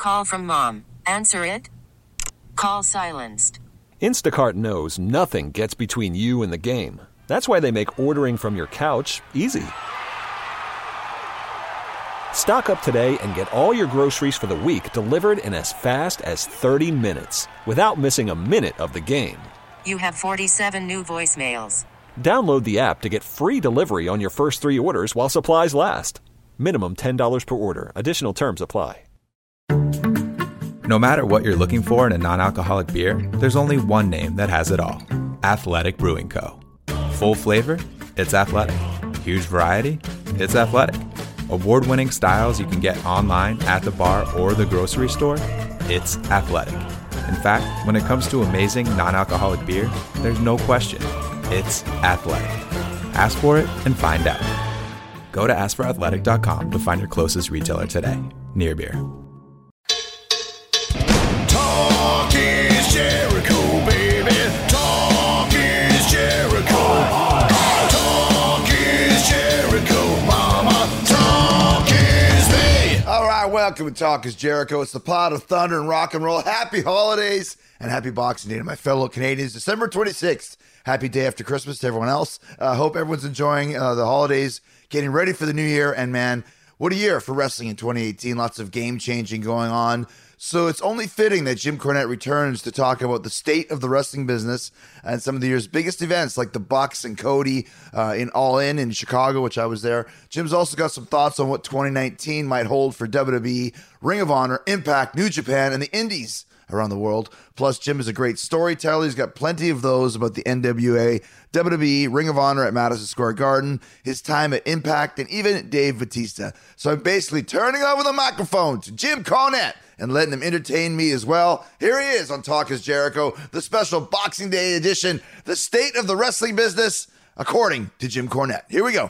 Call from mom. Answer it. Call silenced. Instacart knows nothing gets between you and the game. That's why they make ordering from your couch easy. Stock up today and get all your groceries for the week delivered in as fast as 30 minutes without missing a minute of the game. You have 47 new voicemails. Download the app to get free delivery on your first 3 orders while supplies last. Minimum $10 per order. Additional terms apply. No matter what you're looking for in a non-alcoholic beer, there's only one name that has it all. Athletic Brewing Co. Full flavor? It's athletic. Huge variety? It's athletic. Award-winning styles you can get online, at the bar, or the grocery store? It's athletic. In fact, when it comes to amazing non-alcoholic beer, there's no question. It's athletic. Ask for it and find out. Go to askforathletic.com to find your closest retailer today. Near Beer. Talk is Jericho, baby. Talk is Jericho. Talk is Jericho, mama. Talk is me. All right, welcome to Talk is Jericho. It's the pot of thunder and rock and roll. Happy holidays and happy Boxing Day to my fellow Canadians. December 26th. Happy day after Christmas to everyone else. Hope everyone's enjoying the holidays, getting ready for the new year. And man, what a year for wrestling in 2018. Lots of game-changing going on. So it's only fitting that Jim Cornette returns to talk about the state of the wrestling business and some of the year's biggest events like the Bucks and Cody in All In Chicago, which I was there. Jim's also got some thoughts on what 2019 might hold for WWE, Ring of Honor, Impact, New Japan, and the Indies around the world. Plus, Jim is a great storyteller. He's got plenty of those about the NWA, WWE, Ring of Honor at Madison Square Garden, his time at Impact, and even Dave Bautista. So I'm basically turning over the microphone to Jim Cornette and letting him entertain me as well. Here he is on Talk is Jericho, the special Boxing Day edition, the state of the wrestling business, according to Jim Cornette. Here we go.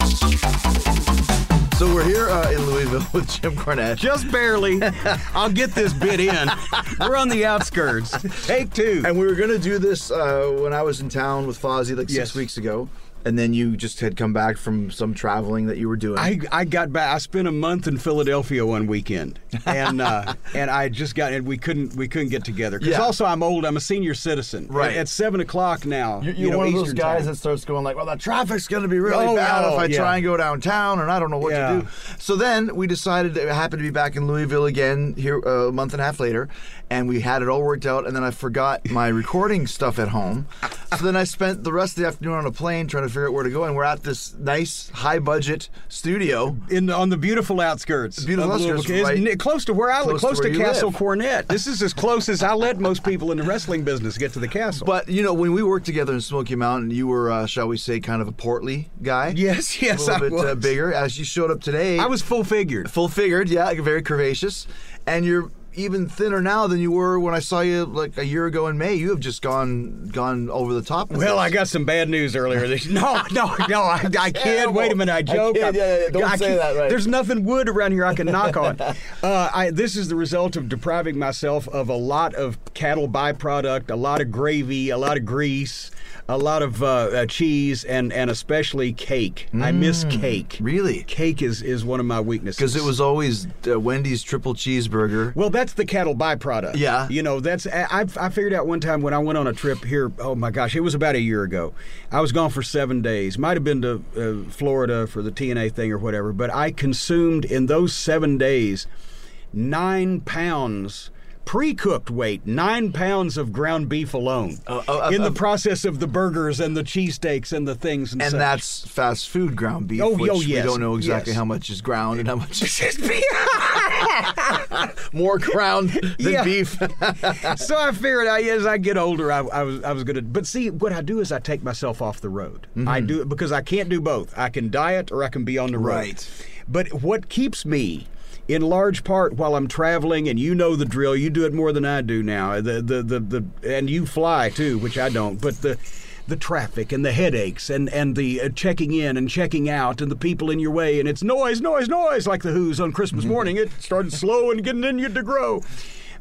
So we're here in Louisville with Jim Cornette. Just barely. I'll get this bit in. We're on the outskirts. Take 2. And we were going to do this when I was in town with Fozzy like 6 weeks ago. And then you just had come back from some traveling that you were doing. I got back. I spent a month in Philadelphia one weekend, and I just got. And we couldn't get together because also I'm old. I'm a senior citizen. Right at 7:00 now. You're one of those guys time. That starts going like, "Well, the traffic's going to be really bad if I try and go downtown, and I don't know what to do." So then we decided it happened to be back in Louisville again here a month and a half later, and we had it all worked out. And then I forgot my recording stuff at home, so then I spent the rest of the afternoon on a plane trying to figure out where to go, and we're at this nice high-budget studio on the beautiful outskirts. Right close to where I live, close to Castle live. Cornette. This is as close as I let most people in the wrestling business get to the castle. But you know, when we worked together in Smoky Mountain, you were, shall we say, kind of a portly guy. Yes, a little bit bigger. As you showed up today, I was full-figured. Full-figured, yeah, very curvaceous, and you're even thinner now than you were when I saw you like a year ago in May. You have just gone over the top. Well, I got some bad news earlier. I kid. Wait a minute, I joke. Don't say that. Right. There's nothing wood around here I can knock on. This is the result of depriving myself of a lot of cattle byproduct, a lot of gravy, a lot of grease, a lot of cheese, and especially cake. I miss cake. Really? Cake is one of my weaknesses. Because it was always Wendy's triple cheeseburger. Well, that's the cattle byproduct. Yeah. You know, I figured out one time when I went on a trip here, oh my gosh, it was about a year ago. I was gone for 7 days. Might have been to Florida for the TNA thing or whatever, but I consumed in those 7 days 9 pounds pre-cooked weight, 9 pounds of ground beef alone in the process of the burgers and the cheesesteaks and the things. And such. That's fast food ground beef, which we don't know exactly how much is ground and how much is beef. More ground than beef. So I figured as I get older, I was going to. But see, what I do is I take myself off the road. Mm-hmm. I do it because I can't do both. I can diet or I can be on the road. Right. But what keeps me, in large part, while I'm traveling, and you know the drill, you do it more than I do now. And you fly too, which I don't. But the traffic and the headaches and the checking in and checking out and the people in your way, and it's noise like the Who's on Christmas morning. It started slow and getting in you to grow.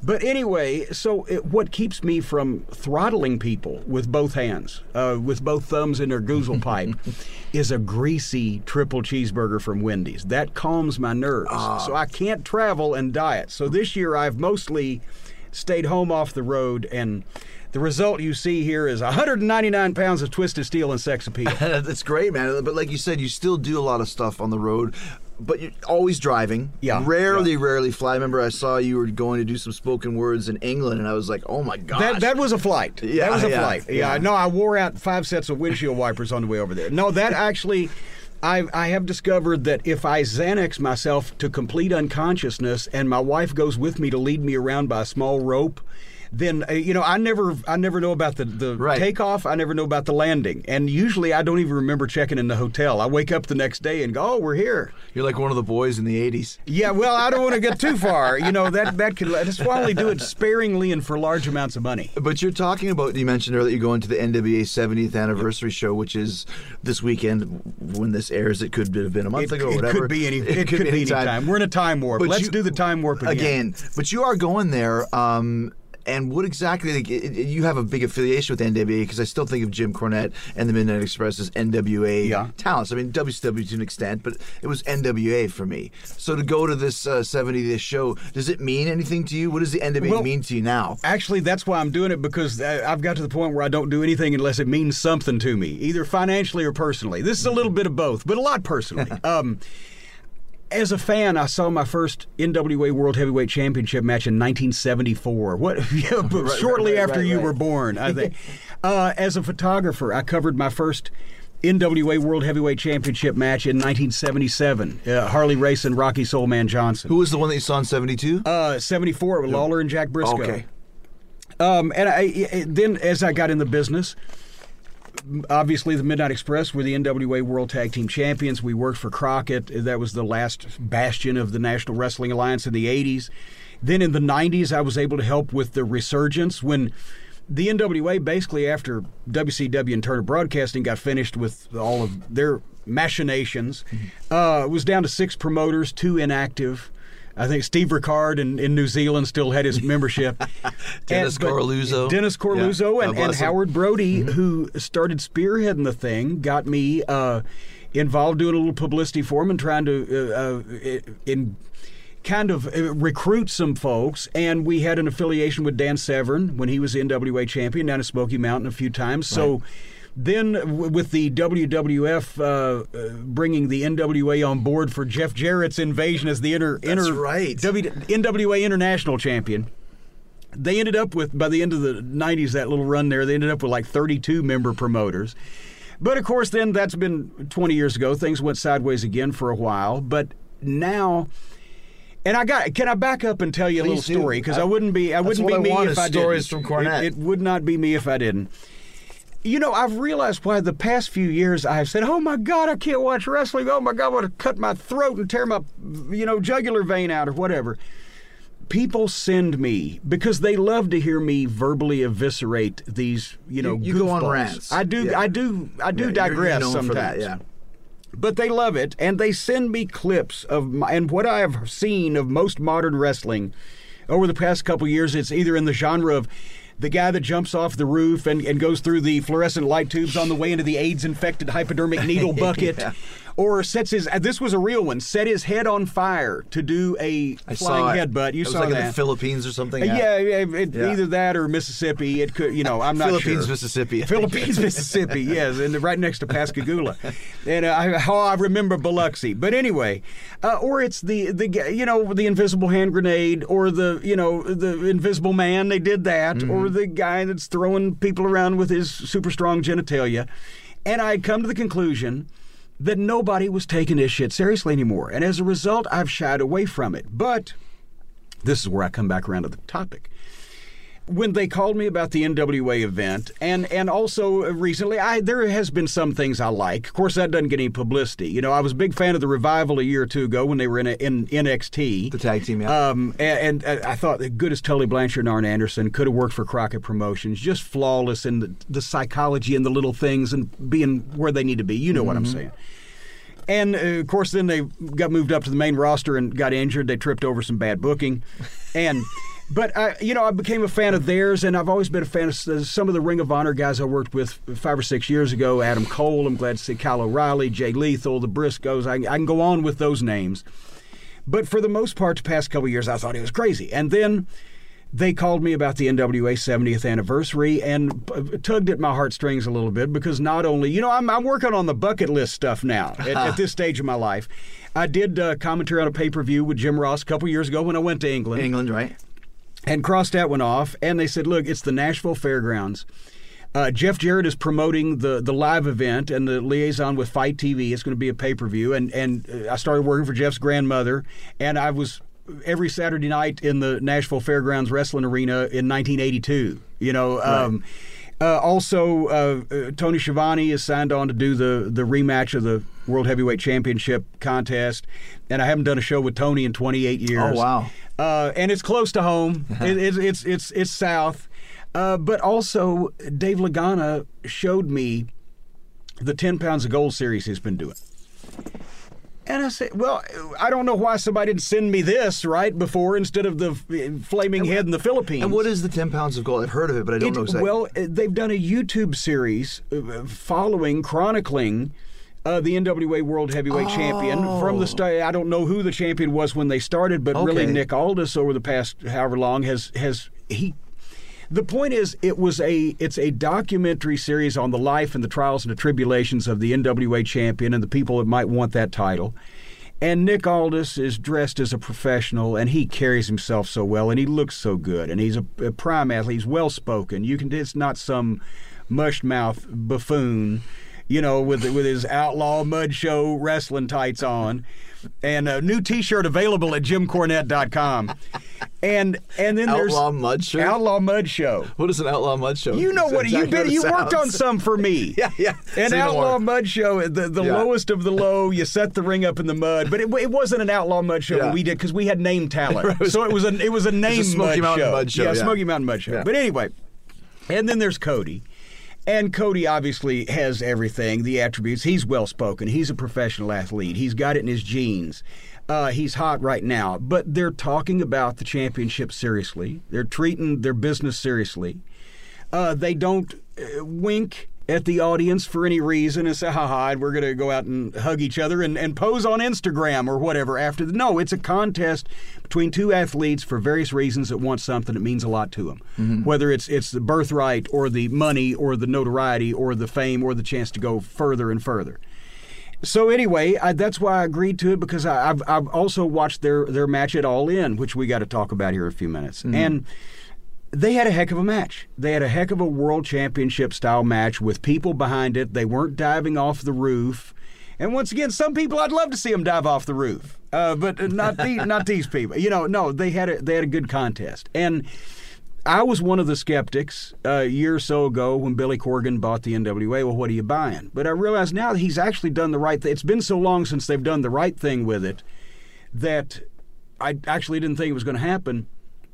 But anyway, so what keeps me from throttling people with both hands, with both thumbs in their goozle pipe, is a greasy triple cheeseburger from Wendy's. That calms my nerves. So I can't travel and diet. So this year I've mostly stayed home off the road, and the result you see here is 199 pounds of Twisted Steel and sex appeal. That's great, man. But like you said, you still do a lot of stuff on the road. But you're always driving. Yeah. Rarely fly. I remember I saw you were going to do some spoken words in England, and I was like, oh my gosh. That was a flight. Yeah, that was a yeah, flight. yeah. No, I wore out 5 sets of windshield wipers on the way over there. No, that actually, I have discovered that if I Xanax myself to complete unconsciousness and my wife goes with me to lead me around by a small rope, then I never know about the Right. takeoff. I never know about the landing, and usually I don't even remember checking in the hotel. I wake up the next day and go, "Oh, we're here." You're like one of the boys in the 80s. Yeah, well, I don't want to get too far. That's why I only do it sparingly and for large amounts of money. But you're talking about, you mentioned earlier, you're going to the NWA 70th anniversary show, which is this weekend. When this airs, it could have been a month ago or whatever. It could be any time. We're in a time warp. But Let's do the time warp again. But you are going there. And what exactly, you have a big affiliation with NWA, because I still think of Jim Cornette and the Midnight Express as NWA talents. I mean, WCW to an extent, but it was NWA for me. So to go to this 70th show, does it mean anything to you? What does the NWA mean to you now? Actually, that's why I'm doing it, because I've got to the point where I don't do anything unless it means something to me, either financially or personally. This is a little bit of both, but a lot personally. As a fan, I saw my first NWA World Heavyweight Championship match in 1974. Shortly after you were born, I think. As a photographer, I covered my first NWA World Heavyweight Championship match in 1977. Harley Race and Rocky Soulman Johnson. Who was the one that you saw in 72? 74 with Lawler and Jack Briscoe. Okay. And then as I got in the business, obviously the Midnight Express were the NWA World Tag Team Champions. We worked for Crockett. That was the last bastion of the National Wrestling Alliance in the 80s. Then in the 90s, I was able to help with the resurgence when the NWA, basically after WCW and Turner Broadcasting got finished with all of their machinations, was down to 6 promoters, 2 inactive. I think Steve Ricard in New Zealand still had his membership. Dennis Coralluzzo. Dennis Coralluzzo and Howard Brody, who started spearheading the thing, got me involved doing a little publicity for him and trying to recruit some folks. And we had an affiliation with Dan Severn when he was the NWA champion down at Smoky Mountain a few times. So then with the WWF bringing the NWA on board for Jeff Jarrett's invasion as the NWA International Champion, they ended up with, by the end of the 90s, that little run there, they ended up with like 32 member promoters. But of course, then that's been 20 years ago. Things went sideways again for a while. But now... And can I back up and tell you a little story? Because I wouldn't be me if I didn't. Stories from Cornette. It would not be me if I didn't. I've realized why the past few years I've said, oh my God, I can't watch wrestling. Oh my God, I want to cut my throat and tear my, jugular vein out or whatever. People send me because they love to hear me verbally eviscerate these, you go on rants. I do digress you're sometimes. For that, yeah. But they love it, and they send me clips and what I have seen of most modern wrestling over the past couple years. It's either in the genre of the guy that jumps off the roof and goes through the fluorescent light tubes on the way into the AIDS-infected hypodermic needle bucket, or sets his, this was a real one, set his head on fire to do a flying headbutt. You saw that. It was that. in the Philippines or something? Either that or Mississippi. It could, I'm not Philippines, sure. Mississippi. Philippines, Mississippi, yes, and right next to Pascagoula. And I remember Biloxi. But anyway, or it's the invisible hand grenade, or the invisible man. They did that, or the guy that's throwing people around with his super strong genitalia. And I come to the conclusion that nobody was taking this shit seriously anymore. And as a result, I've shied away from it. But this is where I come back around to the topic. When they called me about the NWA event, and also recently, there has been some things I like. Of course, that doesn't get any publicity. I was a big fan of the Revival a year or two ago when they were in NXT. The tag team, yeah. And I thought the good as Tully Blanchard and Arn Anderson could have worked for Crockett Promotions, just flawless in the psychology and the little things and being where they need to be. You know what I'm saying. And, of course, then they got moved up to the main roster and got injured. They tripped over some bad booking. And But I became a fan of theirs, and I've always been a fan of some of the Ring of Honor guys I worked with 5 or 6 years ago. Adam Cole, I'm glad to see Kyle O'Reilly, Jay Lethal, the Briscoes. I can go on with those names. But for the most part, the past couple of years, I thought it was crazy. And then they called me about the NWA 70th anniversary and tugged at my heartstrings a little bit because not only, I'm working on the bucket list stuff now at this stage of my life. I did commentary on a pay-per-view with Jim Ross a couple years ago when I went to England. England, right. And crossed that one off. And they said, look, it's the Nashville Fairgrounds. Jeff Jarrett is promoting the live event and the liaison with Fight TV. It's going to be a pay-per-view. And I started working for Jeff's grandmother. And I was every Saturday night in the Nashville Fairgrounds Wrestling Arena in 1982. Right. Also, Tony Schiavone is signed on to do the rematch of the World Heavyweight Championship contest, and I haven't done a show with Tony in 28 years. Oh wow! And it's close to home. It's south, but also Dave Lagana showed me the 10 Pounds of Gold series he's been doing. And I said, well, I don't know why somebody didn't send me this right before instead of the Flaming Head in the Philippines. And what is the 10 Pounds of Gold? I've heard of it, but I don't know exactly. Well, they've done a YouTube series chronicling the NWA World Heavyweight Champion from the start. I don't know who the champion was when they started, but really Nick Aldis over the past however long has The point is, it's a documentary series on the life and the trials and the tribulations of the NWA champion and the people that might want that title. And Nick Aldis is dressed as a professional, and he carries himself so well, and he looks so good, and he's a prime athlete. He's well-spoken. It's not some mush-mouth buffoon, with his Outlaw Mud Show wrestling tights on. And a new T-shirt available at JimCornette.com. And then there's Outlaw Mud Show. Outlaw Mud Show. What is an Outlaw Mud Show? You know what you worked on some for me. Yeah. An Outlaw Mud Show, the lowest of the low. You set the ring up in the mud, but it wasn't an Outlaw Mud Show we did because we had name talent. So it was a name Smoky Mountain Mud Show. Yeah, Smoky Mountain Mud Show. Yeah. But anyway, and then there's Cody. And Cody obviously has everything, the attributes. He's well-spoken. He's a professional athlete. He's got it in his genes. He's hot right now. But they're talking about the championship seriously. They're treating their business seriously. They don't wink at the audience for any reason and say, ha, we're going to go out and hug each other and pose on Instagram or whatever after. No, it's a contest between two athletes for various reasons that want something that means a lot to them. Mm-hmm. Whether it's the birthright or the money or the notoriety or the fame or the chance to go further and further. So anyway, that's why I agreed to it, because I've also watched their match at All In, which we got to talk about here in a few minutes. Mm-hmm. And they had a heck of a match. They had a heck of a world championship style match with people behind it. They weren't diving off the roof. And once again, some people I'd love to see them dive off the roof, but not these people. No, they had a good contest. And I was one of the skeptics a year or so ago when Billy Corgan bought the NWA. Well, what are you buying? But I realize now that he's actually done the right thing. It's been so long since they've done the right thing with it that I actually didn't think it was going to happen.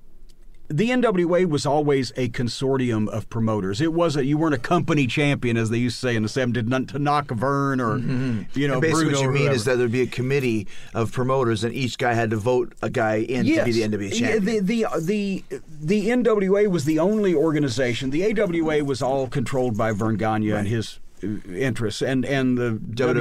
The NWA was always a consortium of promoters. You weren't a company champion, as they used to say in the 70s, to knock Verne or, and basically Bruno what you mean is that there'd be a committee of promoters and each guy had to vote a guy in to be the NWA champion. The NWA was the only organization. The AWA was all controlled by Verne Gagne and his interests, and the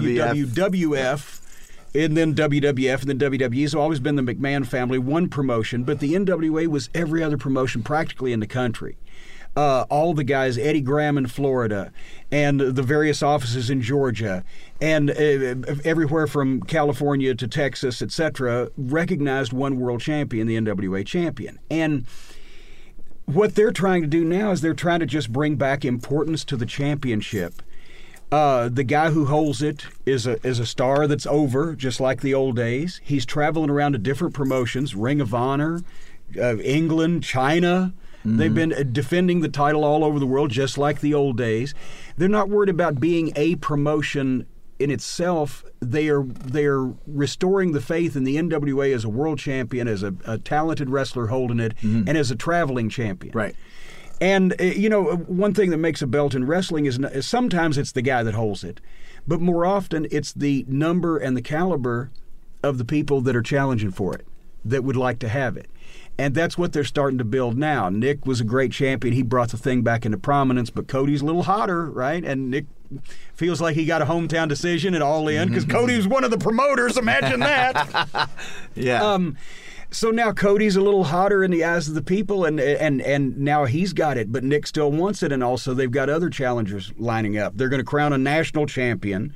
WWF. And then WWF and then WWE has always been the McMahon family, one promotion, but the NWA was every other promotion practically in the country. All the guys, Eddie Graham in Florida, and the various offices in Georgia, and everywhere from California to Texas, etc., recognized one world champion, the NWA champion. And what they're trying to do now is they're trying to just bring back importance to the championship. The guy who holds it is a star that's over, just like the old days. He's traveling around to different promotions, Ring of Honor, England, China. Mm-hmm. They've been defending the title all over the world, just like the old days. They're not worried about being a promotion in itself. They are restoring the faith in the NWA as a world champion, as a talented wrestler holding it, and as a traveling champion. Right. And, one thing that makes a belt in wrestling is sometimes it's the guy that holds it, but more often it's the number and the caliber of the people that are challenging for it that would like to have it. And that's what they're starting to build now. Nick was a great champion. He brought the thing back into prominence, but Cody's a little hotter, right? And Nick feels like he got a hometown decision at All In because Cody was one of the promoters. Imagine that. Yeah. So now Cody's a little hotter in the eyes of the people, and now he's got it, but Nick still wants it, and also they've got other challengers lining up. They're going to crown a national champion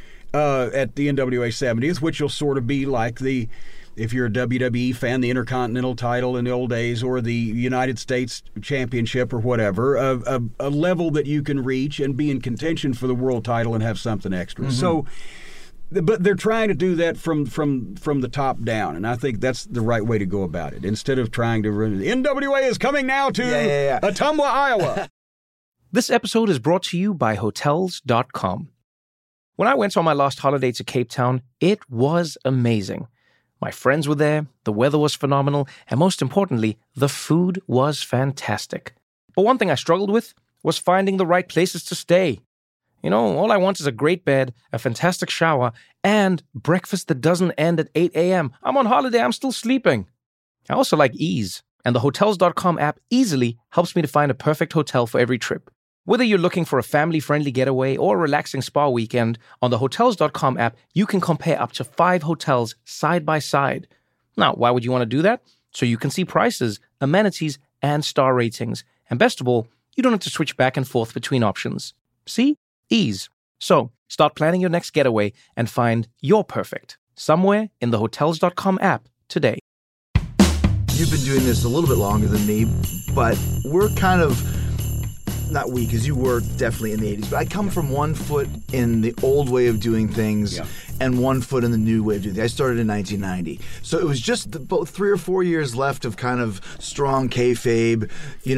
at the NWA 70th, which will sort of be like if you're a WWE fan, the Intercontinental title in the old days, or the United States Championship or whatever, a level that you can reach and be in contention for the world title and have something extra. So, but they're trying to do that from the top down, and I think that's the right way to go about it. Instead of trying to run, the NWA is coming now to Ottumwa, Iowa. This episode is brought to you by Hotels.com. When I went on my last holiday to Cape Town, it was amazing. My friends were there, the weather was phenomenal, and most importantly, the food was fantastic. But one thing I struggled with was finding the right places to stay. You know, all I want is a great bed, a fantastic shower, and breakfast that doesn't end at 8 a.m. I'm on holiday, I'm still sleeping. I also like ease, and the Hotels.com app easily helps me to find a perfect hotel for every trip. Whether you're looking for a family-friendly getaway or a relaxing spa weekend, on the Hotels.com app, you can compare up to 5 hotels side by side. Now, why would you want to do that? So you can see prices, amenities, and star ratings. And best of all, you don't have to switch back and forth between options. See? Ease. So, start planning your next getaway and find your perfect somewhere in the Hotels.com app today. You've been doing this a little bit longer than me, but we're kind of... Not we, because you were definitely in the 80s, but I come from one foot in the old way of doing things and one foot in the new way of doing things. I started in 1990. So it was just about 3 or 4 years left of kind of strong kayfabe,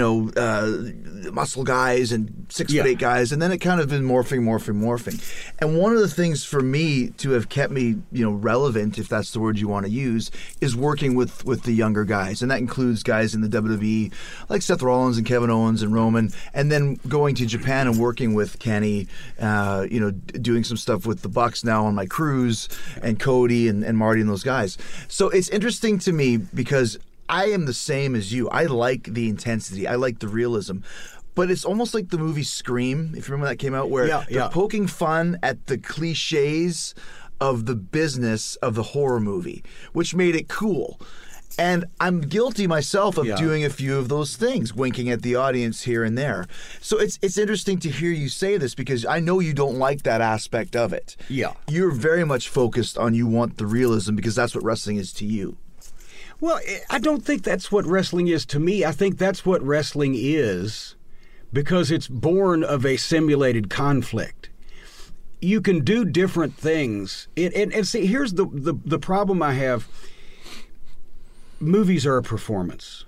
muscle guys and 6'8" guys, and then it kind of been morphing. And one of the things for me to have kept me, relevant, if that's the word you want to use, is working with the younger guys. And that includes guys in the WWE like Seth Rollins and Kevin Owens and Roman, and then going to Japan and working with Kenny, doing some stuff with the Bucks now on my cruise, and Cody and Marty and those guys. So it's interesting to me because I am the same as you. I like the intensity. I like the realism. But it's almost like the movie Scream, if you remember that came out, where they're poking fun at the cliches of the business of the horror movie, which made it cool. And I'm guilty myself of doing a few of those things, winking at the audience here and there. So it's interesting to hear you say this because I know you don't like that aspect of it. Yeah. You're very much focused on you want the realism because that's what wrestling is to you. Well, I don't think that's what wrestling is to me. I think that's what wrestling is because it's born of a simulated conflict. You can do different things. And see, here's the problem I have. Movies are a performance.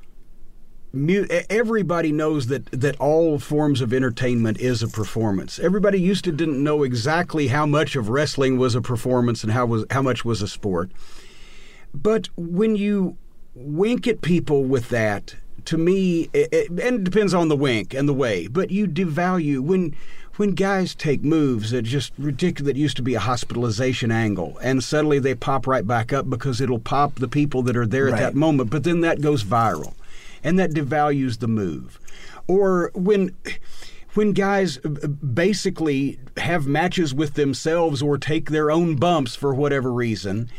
Everybody knows that all forms of entertainment is a performance. Everybody didn't know exactly how much of wrestling was a performance and how much was a sport. But when you wink at people with that, to me, and it depends on the wink and the way, but you devalue when guys take moves that just ridiculous, that used to be a hospitalization angle, and suddenly they pop right back up because it'll pop the people that are there at that moment, but then that goes viral, and that devalues the move. Or when guys basically have matches with themselves or take their own bumps for whatever reason,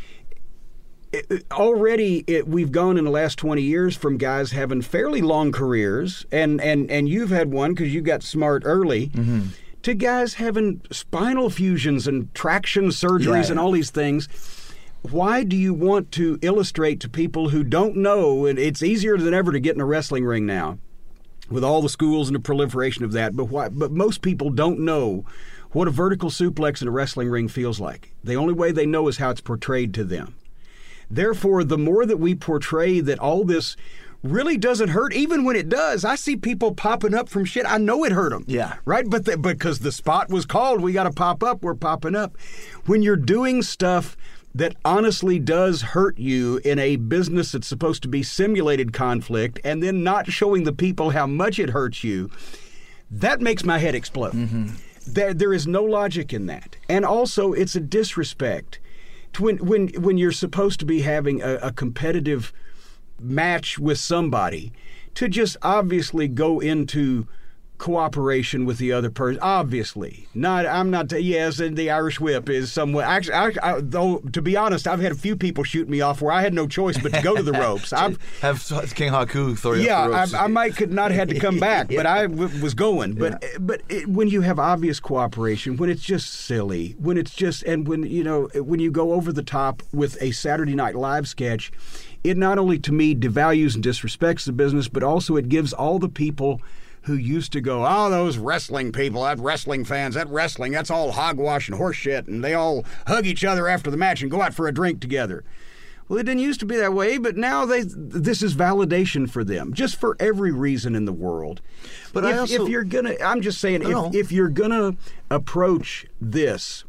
we've gone in the last 20 years from guys having fairly long careers, and you've had one because you got smart early, to guys having spinal fusions and traction surgeries and all these things. Why do you want to illustrate to people who don't know, and it's easier than ever to get in a wrestling ring now with all the schools and the proliferation of that, but most people don't know what a vertical suplex in a wrestling ring feels like. The only way they know is how it's portrayed to them. Therefore, the more that we portray that all this really doesn't hurt, even when it does, I see people popping up from shit. I know it hurt them. Yeah. Right? But because the spot was called, we got to pop up, we're popping up. When you're doing stuff that honestly does hurt you in a business that's supposed to be simulated conflict and then not showing the people how much it hurts you, that makes my head explode. There is no logic in that. And also, it's a disrespect. When you're supposed to be having a competitive match with somebody to just obviously go into cooperation with the other person. Obviously, yes, and the Irish whip is somewhat. Actually, though, to be honest, I've had a few people shoot me off where I had no choice but to go to the ropes. Have King Haku throw you off the ropes. I could not had to come back, but I was going. But when you have obvious cooperation, when it's just silly, when it's just, and when you go over the top with a Saturday Night Live sketch, it not only to me devalues and disrespects the business, but also it gives all the people who used to go, oh, those wrestling people, that wrestling fans, that's all hogwash and horse shit, and they all hug each other after the match and go out for a drink together. Well, it didn't used to be that way, but now this is validation for them, just for every reason in the world. But if you're gonna, I'm just saying, if you're gonna approach this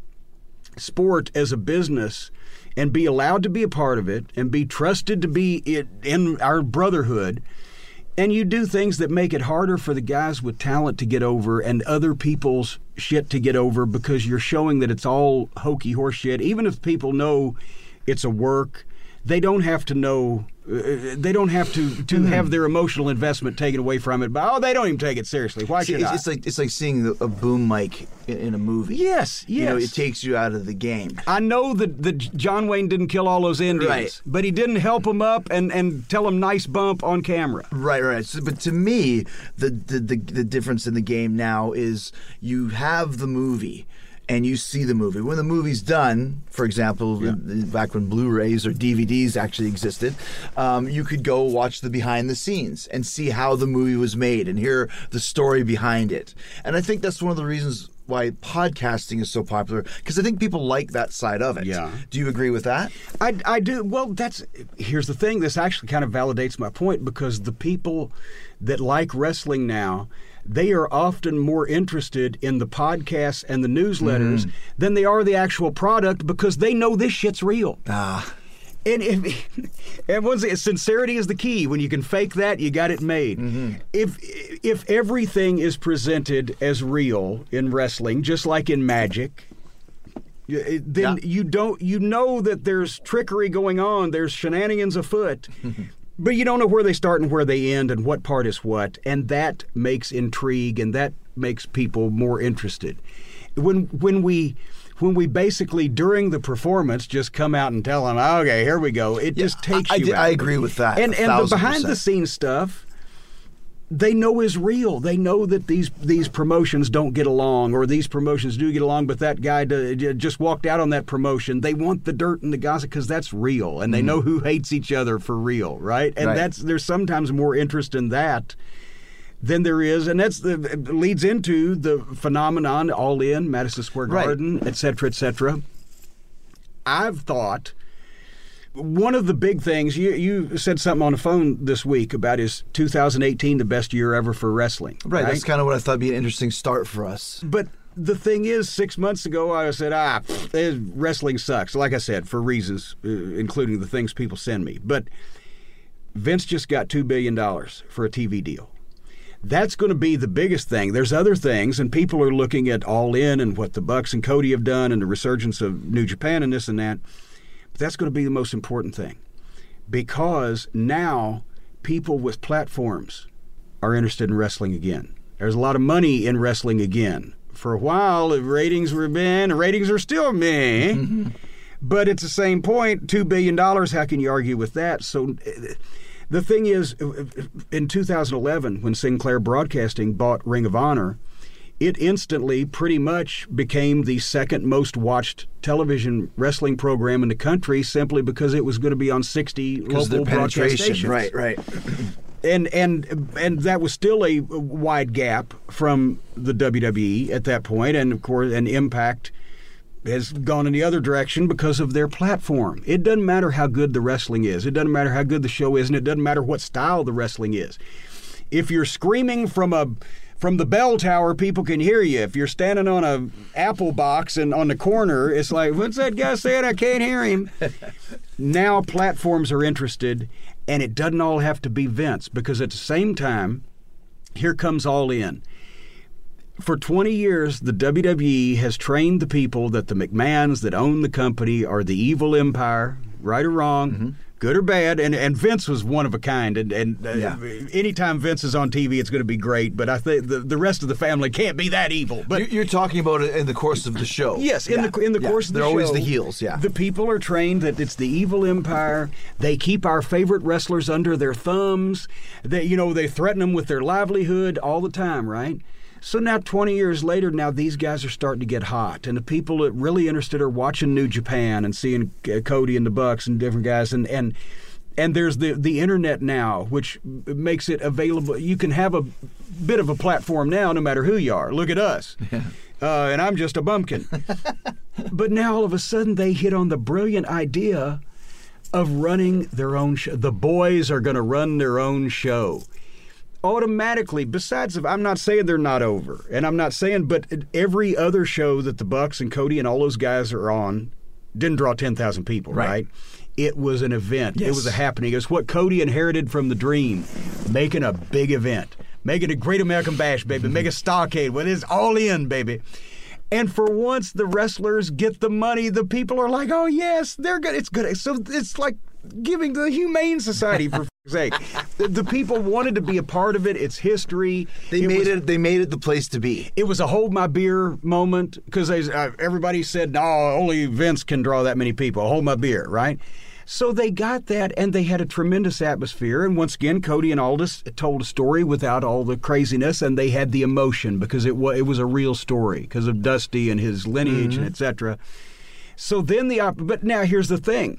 sport as a business and be allowed to be a part of it and be trusted to be in our brotherhood, and you do things that make it harder for the guys with talent to get over and other people's shit to get over because you're showing that it's all hokey horse shit. Even if people know it's a work, they don't have to know. They don't have to have their emotional investment taken away from it. But they don't even take it seriously. Why should I? It's like seeing a boom mic in a movie. Yes. It takes you out of the game. I know that John Wayne didn't kill all those Indians, right, but he didn't help them up and tell them nice bump on camera. Right. So, but to me, the difference in the game now is you have the movie. And you see the movie. When the movie's done, for example, back when Blu-rays or DVDs actually existed, you could go watch the behind the scenes and see how the movie was made and hear the story behind it. And I think that's one of the reasons why podcasting is so popular, because I think people like that side of it. Yeah. Do you agree with that? I do. Well, here's the thing. This actually kind of validates my point, because the people that like wrestling now, they are often more interested in the podcasts and the newsletters than they are the actual product, because they know this shit's real. And once again, sincerity is the key. When you can fake that, you got it made. Mm-hmm. If everything is presented as real in wrestling, just like in magic, then you know that there's trickery going on, there's shenanigans afoot. But you don't know where they start and where they end and what part is what, and that makes intrigue and that makes people more interested. When we basically during the performance just come out and tell them, okay, here we go, it just takes you out. I agree with that. And the behind the scenes stuff, they know is real. They know that these promotions don't get along, or these promotions do get along, but that guy just walked out on that promotion. They want the dirt and the gossip because that's real, and they know who hates each other for real, right? And there's sometimes more interest in that than there is, and it leads into the phenomenon All In, Madison Square Garden, et cetera, et cetera. I've thought one of the big things, you said something on the phone this week about is 2018 the best year ever for wrestling. Right, that's kind of what I thought would be an interesting start for us. But the thing is, 6 months ago I said, wrestling sucks. Like I said, for reasons, including the things people send me. But Vince just got $2 billion for a TV deal. That's going to be the biggest thing. There's other things, and people are looking at All In and what the Bucks and Cody have done and the resurgence of New Japan and this and that. But that's going to be the most important thing, because now people with platforms are interested in wrestling again. There's a lot of money in wrestling again. For a while, the ratings were meh, the ratings are still meh. Mm-hmm. But at the same point, $2 billion, how can you argue with that? So the thing is, in 2011, when Sinclair Broadcasting bought Ring of Honor, it instantly pretty much became the second most watched television wrestling program in the country, simply because it was going to be on 60 local broadcast stations. Right. And that was still a wide gap from the WWE at that point, and of course, an Impact has gone in the other direction because of their platform. It doesn't matter how good the wrestling is. It doesn't matter how good the show is, and it doesn't matter what style the wrestling is. If you're screaming from the bell tower, people can hear you. If you're standing on a apple box and on the corner, it's like, what's that guy saying? I can't hear him. Now platforms are interested, and it doesn't all have to be Vince, because at the same time, here comes All In. For 20 years, the WWE has trained the people that the McMahons that own the company are the evil empire, right or wrong. Mm-hmm. good or bad. And Vince was one of a kind. And anytime Vince is on TV, it's going to be great. But I think the rest of the family can't be that evil. But you're talking about it in the course of the show. Yes, in the course of the show. They're always the heels, The people are trained that it's the evil empire. They keep our favorite wrestlers under their thumbs. They threaten them with their livelihood all the time, right? So now 20 years later, now these guys are starting to get hot. And the people that really interested are watching New Japan and seeing Cody and the Bucks and different guys. And there's the internet now, which makes it available. You can have a bit of a platform now no matter who you are. Look at us. And I'm just a bumpkin. But now all of a sudden they hit on the brilliant idea of running their own show. The boys are going to run their own show. Automatically, besides, I'm not saying they're not over, and I'm not saying, but every other show that the Bucks and Cody and all those guys are on didn't draw 10,000 people, right? It was an event. Yes. It was a happening. It's what Cody inherited from the Dream, making a big event, making a Great American Bash, baby, make a Starrcade. Well, it's all in, baby. And for once, the wrestlers get the money. The people are like, oh, yes, they're good. It's good. So it's like giving the Humane Society, for sake. The people wanted to be a part of it. It's history. They made it the place to be. It was a hold my beer moment because everybody said, no, only Vince can draw that many people. Hold my beer, right? So they got that, and they had a tremendous atmosphere. And once again, Cody and Aldis told a story without all the craziness, and they had the emotion because it was a real story because of Dusty and his lineage and etc. So then but now here's the thing.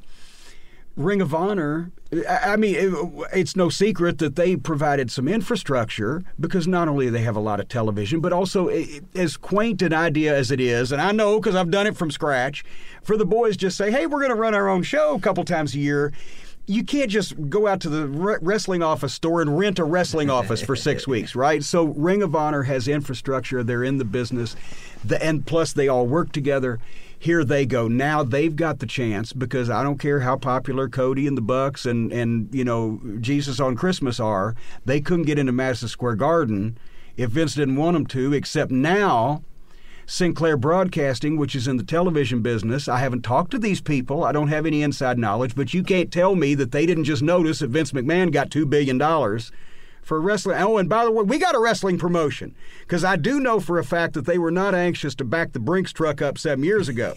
Ring of Honor, I mean, it's no secret that they provided some infrastructure because not only do they have a lot of television, but also as quaint an idea as it is, and I know because I've done it from scratch, for the boys just say, hey, we're going to run our own show a couple times a year. You can't just go out to the wrestling office store and rent a wrestling office for 6 weeks, right? So Ring of Honor has infrastructure. They're in the business. And plus they all work together. Here they go. Now they've got the chance because I don't care how popular Cody and the Bucks and Jesus on Christmas are. They couldn't get into Madison Square Garden if Vince didn't want them to, except now Sinclair Broadcasting, which is in the television business. I haven't talked to these people. I don't have any inside knowledge, but you can't tell me that they didn't just notice that Vince McMahon got $2 billion for wrestling. Oh, and by the way, we got a wrestling promotion because I do know for a fact that they were not anxious to back the Brinks truck up 7 years ago.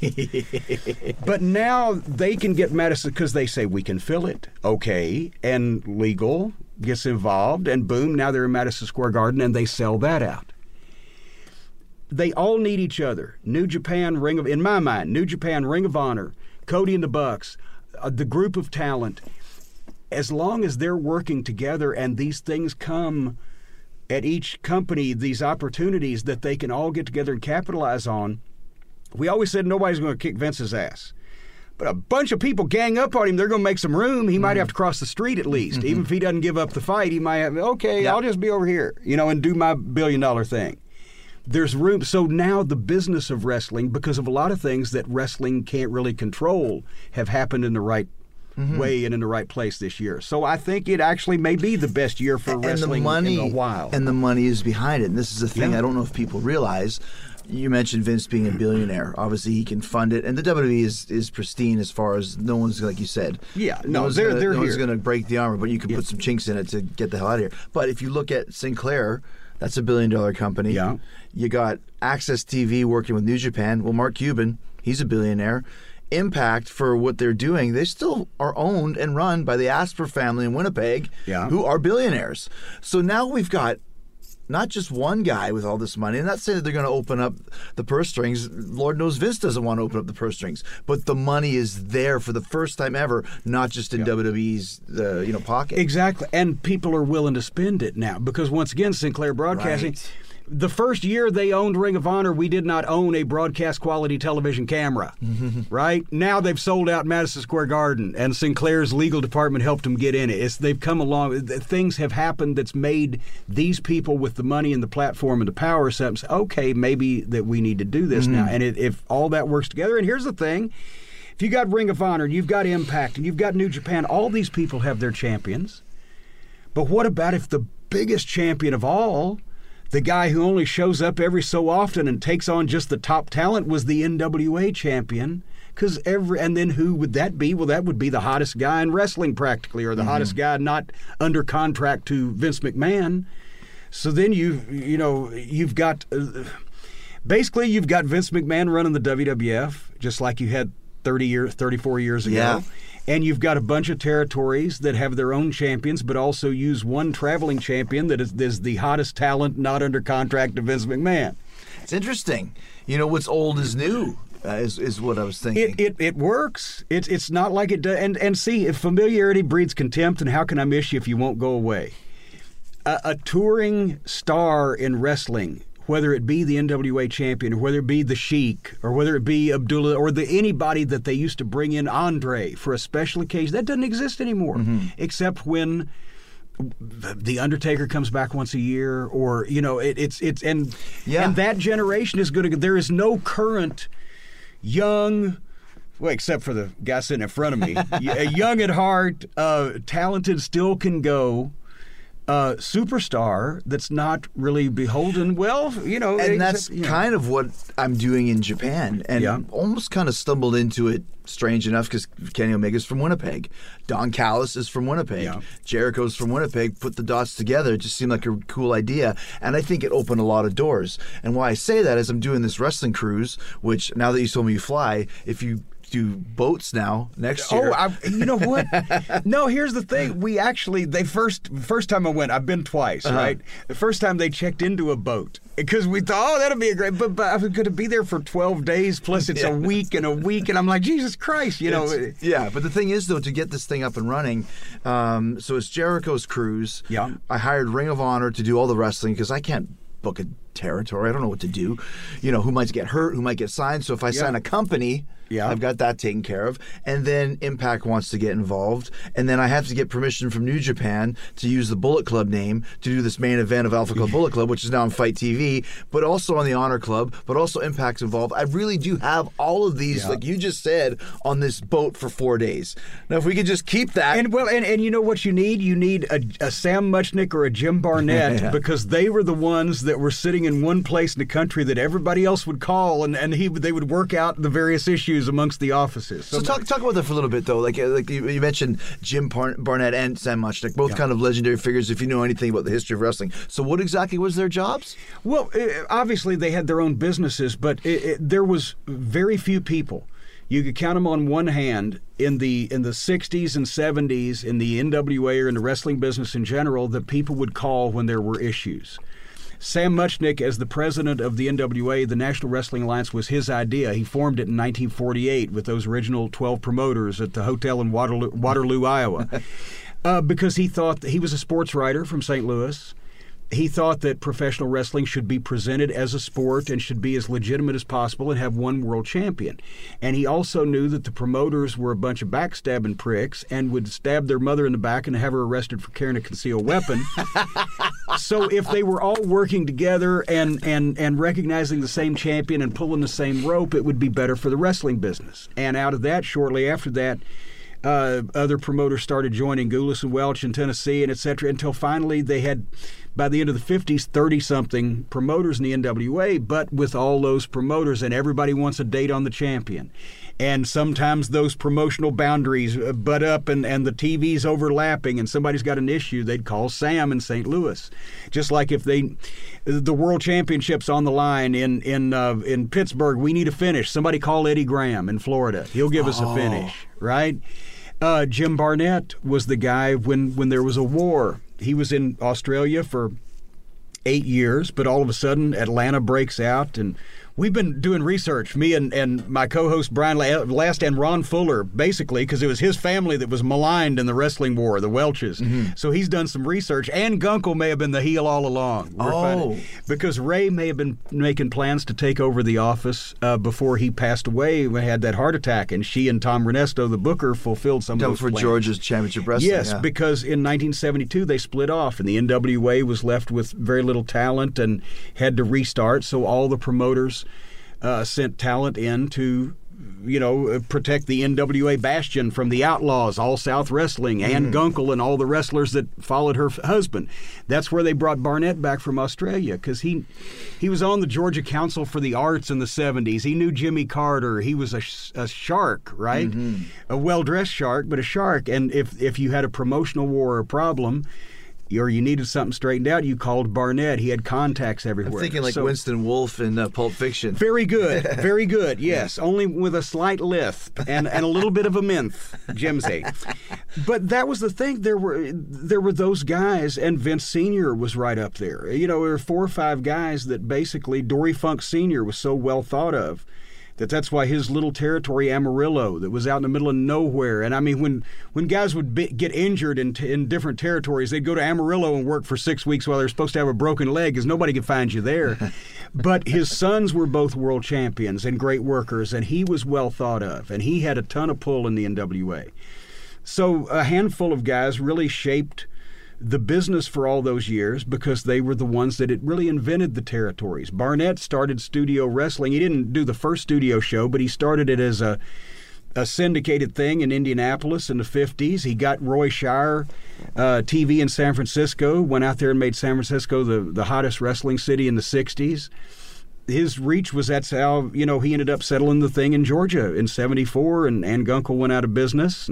But now they can get Madison because they say we can fill it. Okay. And legal gets involved and boom, now they're in Madison Square Garden and they sell that out. They all need each other. New Japan, in my mind, New Japan, Ring of Honor, Cody and the Bucks, the group of talent. As long as they're working together and these things come at each company, these opportunities that they can all get together and capitalize on, we always said nobody's going to kick Vince's ass. But a bunch of people gang up on him, they're going to make some room. He might have to cross the street at least. Even if he doesn't give up the fight, he might have, I'll just be over here, and do my $1 billion thing. There's room. So now the business of wrestling, because of a lot of things that wrestling can't really control, have happened in the right way and in the right place this year. So I think it actually may be the best year for wrestling in a while. And the money is behind it. And this is the thing I don't know if people realize. You mentioned Vince being a billionaire. Obviously, he can fund it. And the WWE is pristine as far as no one's, like you said. Yeah, no one's going to break the armor, but you can put some chinks in it to get the hell out of here. But if you look at Sinclair, that's $1 billion company. Yeah. You got Access TV working with New Japan. Well, Mark Cuban, he's a billionaire. Impact, for what they're doing, they still are owned and run by the Asper family in Winnipeg, who are billionaires. So now we've got not just one guy with all this money. I'm not saying that they're going to open up the purse strings. Lord knows Vince doesn't want to open up the purse strings. But the money is there for the first time ever, not just in WWE's pocket. Exactly. And people are willing to spend it now because, once again, Sinclair Broadcasting... Right. The first year they owned Ring of Honor, we did not own a broadcast quality television camera, right? Now they've sold out Madison Square Garden, and Sinclair's legal department helped them get in it. They've come along. Things have happened that's made these people with the money and the platform and the power say, okay, maybe that we need to do this now. And if all that works together, and here's the thing, if you got Ring of Honor, and you've got Impact, and you've got New Japan, all these people have their champions. But what about if the biggest champion of all, the guy who only shows up every so often and takes on just the top talent, was the NWA champion, because and then who would that be? Well, that would be the hottest guy in wrestling practically, or the hottest guy not under contract to Vince McMahon. So then you've got basically you've got Vince McMahon running the WWF just like you had 34 years ago. Yeah. And you've got a bunch of territories that have their own champions, but also use one traveling champion that is the hottest talent not under contract to Vince McMahon. It's interesting. What's old is new. Is what I was thinking. It works. It's not like it does. And see, if familiarity breeds contempt, and how can I miss you if you won't go away? A touring star in wrestling, whether it be the NWA champion, or whether it be the Sheik, or whether it be Abdullah, or anybody that they used to bring in, Andre, for a special occasion, that doesn't exist anymore, except when the Undertaker comes back once a year, or and that generation is going to. There is no current young. Well, except for the guy sitting in front of me, young at heart, talented, still can go. Superstar that's not really beholden. Well, and that's kind of what I'm doing in Japan, and almost kind of stumbled into it. Strange enough, because Kenny Omega's from Winnipeg, Don Callis is from Winnipeg, Jericho's from Winnipeg. Put the dots together, it just seemed like a cool idea, and I think it opened a lot of doors. And why I say that is I'm doing this wrestling cruise, which now that you told me you fly, if you do boats now next year. You know what? No, here's the thing. We actually, first time I went, I've been twice, right? The first time they checked into a boat because we thought, that'll be a great, but I was going to be there for 12 days, plus it's a week, and I'm like, Jesus Christ, Yeah, but the thing is, though, to get this thing up and running, so it's Jericho's cruise. Yeah. I hired Ring of Honor to do all the wrestling because I can't book a territory. I don't know what to do. Who might get hurt, who might get signed. So if I sign a company, I've got that taken care of. And then Impact wants to get involved. And then I have to get permission from New Japan to use the Bullet Club name to do this main event of Alpha Club Bullet Club, which is now on Fight TV, but also on the Honor Club, but also Impact's involved. I really do have all of these, like you just said, on this boat for 4 days. Now, if we could just keep that. And you know what you need? You need a Sam Muchnick or a Jim Barnett because they were the ones that were sitting in one place in the country that everybody else would call, and they would work out the various issues amongst the offices. So talk about that for a little bit, though. Like you mentioned Jim Barnett and Sam Muchnick, both kind of legendary figures if you know anything about the history of wrestling. So what exactly was their jobs? Well, obviously they had their own businesses, but there was very few people. You could count them on one hand in the 60s and 70s in the NWA or in the wrestling business in general that people would call when there were issues. Sam Muchnick, as the president of the NWA, the National Wrestling Alliance, was his idea. He formed it in 1948 with those original 12 promoters at the hotel in Waterloo, Iowa, because he thought that he was a sports writer from St. Louis. He thought that professional wrestling should be presented as a sport and should be as legitimate as possible and have one world champion. And he also knew that the promoters were a bunch of backstabbing pricks and would stab their mother in the back and have her arrested for carrying a concealed weapon. So if they were all working together and recognizing the same champion and pulling the same rope, it would be better for the wrestling business. And out of that, shortly after that, other promoters started joining, Gulas and Welch in Tennessee, and et cetera, until finally they had, by the end of the 50s, 30-something promoters in the NWA, but with all those promoters, and everybody wants a date on the champion. And sometimes those promotional boundaries butt up and the TV's overlapping and somebody's got an issue, they'd call Sam in St. Louis. Just like if the World Championship's on the line in Pittsburgh, we need a finish. Somebody call Eddie Graham in Florida. He'll give us a finish, right? Jim Barnett was the guy when there was a war. He was in Australia for 8 years, but all of a sudden Atlanta breaks out, and we've been doing research, me and my co-host Brian Last and Ron Fuller, basically, because it was his family that was maligned in the wrestling war, the Welches. Mm-hmm. So he's done some research, and Gunkel may have been the heel all along. Because Ray may have been making plans to take over the office before he passed away when he had that heart attack, and she and Tom Renesto, the booker, fulfilled some of those plans. For George's Championship Wrestling. Yes, because in 1972 they split off, and the NWA was left with very little talent and had to restart, so all the promoters sent talent in to protect the NWA bastion from the Outlaws, All South Wrestling, Ann Gunkel, and all the wrestlers that followed her husband. That's where they brought Barnett back from Australia, because he was on the Georgia Council for the Arts in the 70s. He knew Jimmy Carter. He was a shark, right? A well-dressed shark, but a shark. And if you had a promotional war or a problem, or you needed something straightened out, you called Barnett. He had contacts everywhere. I'm thinking like Winston Wolfe in Pulp Fiction. Very good. Very good, yes. Only with a slight lisp and a little bit of a minth, Jimsy. But that was the thing. There were those guys, and Vince Sr. was right up there. There were 4 or 5 guys that basically, Dory Funk Sr. was so well thought of. That's why his little territory, Amarillo, that was out in the middle of nowhere. And I mean, when guys would get injured in different territories, they'd go to Amarillo and work for 6 weeks while they're supposed to have a broken leg, because nobody could find you there. But his sons were both world champions and great workers, and he was well thought of, and he had a ton of pull in the NWA. So a handful of guys really shaped the business for all those years, because they were the ones that really invented the territories. Barnett started studio wrestling. He didn't do the first studio show, but he started it as a syndicated thing in Indianapolis in the 50s. He got Roy Shire TV in San Francisco, went out there and made San Francisco the hottest wrestling city in the 60s. His reach was, that's how, he ended up settling the thing in Georgia in 74, and Ann Gunkel went out of business,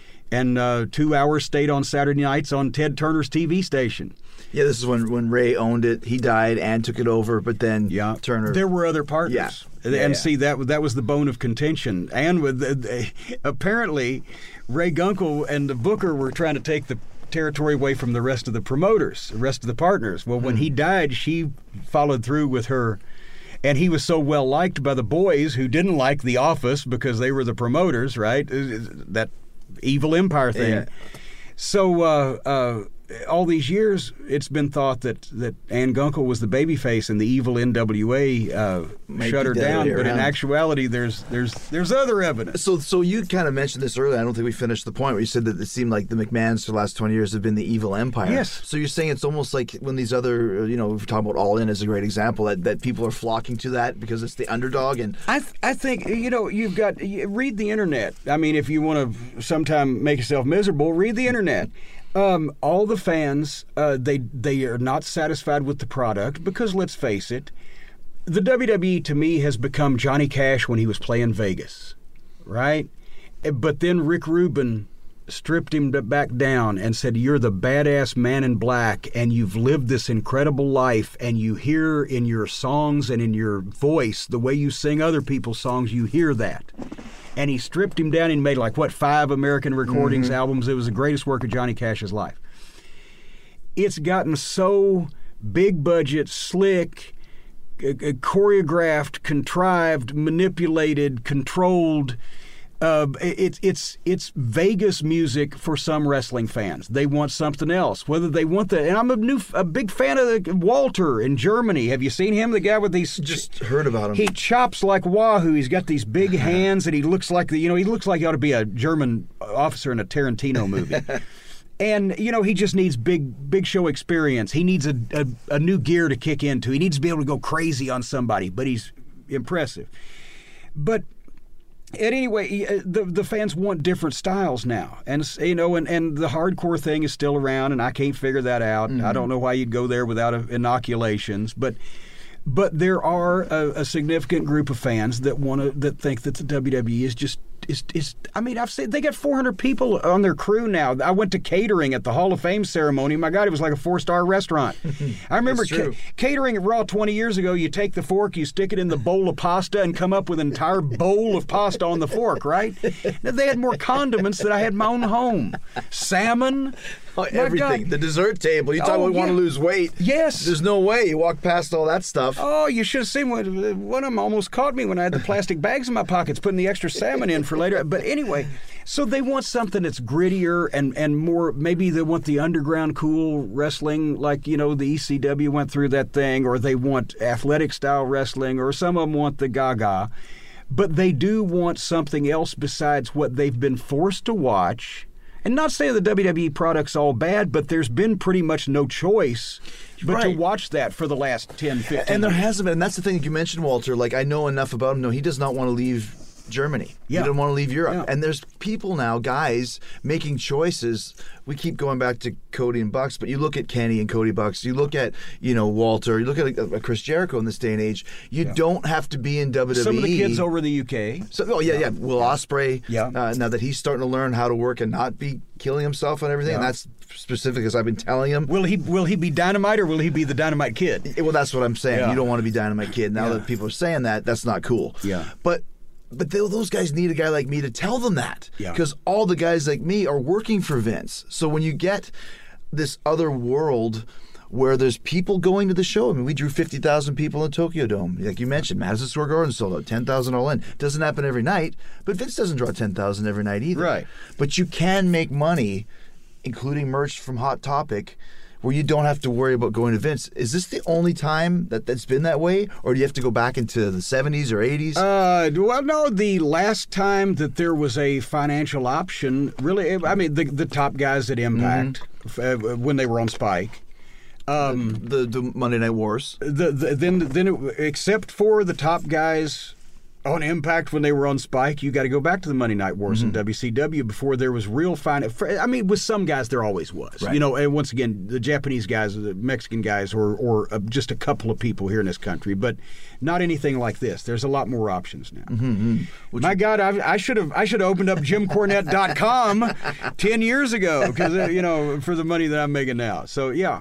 and 2 hours stayed on Saturday nights on Ted Turner's TV station. Yeah, this is when Ray owned it. He died and took it over, but then Turner. There were other partners. See, that was the bone of contention. And apparently, Ray Gunkel and the booker were trying to take the territory away from the rest of the promoters, the rest of the partners. Well, when he died, she followed through with her. And he was so well liked by the boys who didn't like The Office because they were the promoters, right? That evil empire thing. Yeah. So all these years, it's been thought that Ann Gunkel was the babyface and the evil NWA shut her down. But in actuality, there's other evidence. So you kind of mentioned this earlier. I don't think we finished the point where you said that it seemed like the McMahons for the last 20 years have been the evil empire. Yes. So you're saying it's almost like when these other, we're talking about All In as a great example, that people are flocking to that because it's the underdog. And I think, you've got, read the internet. I mean, if you want to sometime make yourself miserable, read the internet. All the fans, they are not satisfied with the product because, let's face it, the WWE to me has become Johnny Cash when he was playing Vegas, right? But then Rick Rubin stripped him back down and said, you're the badass man in black, and you've lived this incredible life, and you hear in your songs and in your voice, the way you sing other people's songs, you hear that. And he stripped him down and made 5 American recordings, albums. It was the greatest work of Johnny Cash's life. It's gotten so big budget, slick, choreographed, contrived, manipulated, controlled. It's Vegas music for some wrestling fans. They want something else. Whether they want that, and I'm a big fan of Walter in Germany. Have you seen him? The guy with these. Just heard about him. He chops like Wahoo. He's got these big hands, and he looks like he looks like he ought to be a German officer in a Tarantino movie. And he just needs big show experience. He needs a new gear to kick into. He needs to be able to go crazy on somebody. But he's impressive. But anyway, the fans want different styles now, and and the hardcore thing is still around, and I can't figure that out. I don't know why you'd go there without inoculations, but there are a significant group of fans that think that the WWE is just is. I mean, I've said they got 400 people on their crew now. I went to catering at the Hall of Fame ceremony. My God, it was like a 4-star restaurant. I remember catering at Raw 20 years ago. You take the fork, you stick it in the bowl of pasta, and come up with an entire bowl of pasta on the fork. Right? They had more condiments than I had in my own home. Salmon. Everything. God. The dessert table. You talk about want to lose weight. Yes. There's no way. You walk past all that stuff. Oh, you should have seen one of them almost caught me when I had the plastic bags in my pockets, putting the extra salmon in for later. But anyway, so they want something that's grittier and more, maybe they want the underground cool wrestling, like, the ECW went through that thing, or they want athletic style wrestling, or some of them want the gaga. But they do want something else besides what they've been forced to watch. And not saying the WWE product's all bad, but there's been pretty much no choice but to watch that for the last 10, 15 years. And there hasn't been. And that's the thing that you mentioned, Walter. I know enough about him. No, he does not want to leave Germany. Yeah. You didn't want to leave Europe. Yeah. And there's people now, guys, making choices. We keep going back to Cody and Bucks, but you look at Kenny and Cody Bucks. You look at, Walter. You look at Chris Jericho in this day and age. You don't have to be in WWE. Some of the kids over the UK. Will Ospreay. Yeah. Now that he's starting to learn how to work and not be killing himself and everything, and that's specific as I've been telling him. Will he be Dynamite or will he be the Dynamite Kid? Well, that's what I'm saying. Yeah. You don't want to be Dynamite Kid. Now that people are saying that, that's not cool. Yeah. But those guys need a guy like me to tell them that. Yeah. Because all the guys like me are working for Vince. So when you get this other world where there's people going to the show, I mean, we drew 50,000 people in Tokyo Dome. Like you mentioned, Madison Square Garden sold out, 10,000 all in. Doesn't happen every night, but Vince doesn't draw 10,000 every night either. Right. But you can make money, including merch from Hot Topic, where you don't have to worry about going to Vince. Is this the only time that's been that way, or do you have to go back into the 70s or 80s? Well, no, the last time that there was a financial option, really, I mean, the top guys at Impact, when they were on Spike. The Monday Night Wars. Except for the top guys on Impact when they were on Spike, you got to go back to the Monday Night Wars in WCW before there was real I mean, with some guys there always was. Right. And once again, the Japanese guys, the Mexican guys, or just a couple of people here in this country, but not anything like this. There's a lot more options now. My God, I should have opened up JimCornette.com 10 years ago because for the money that I'm making now. So yeah.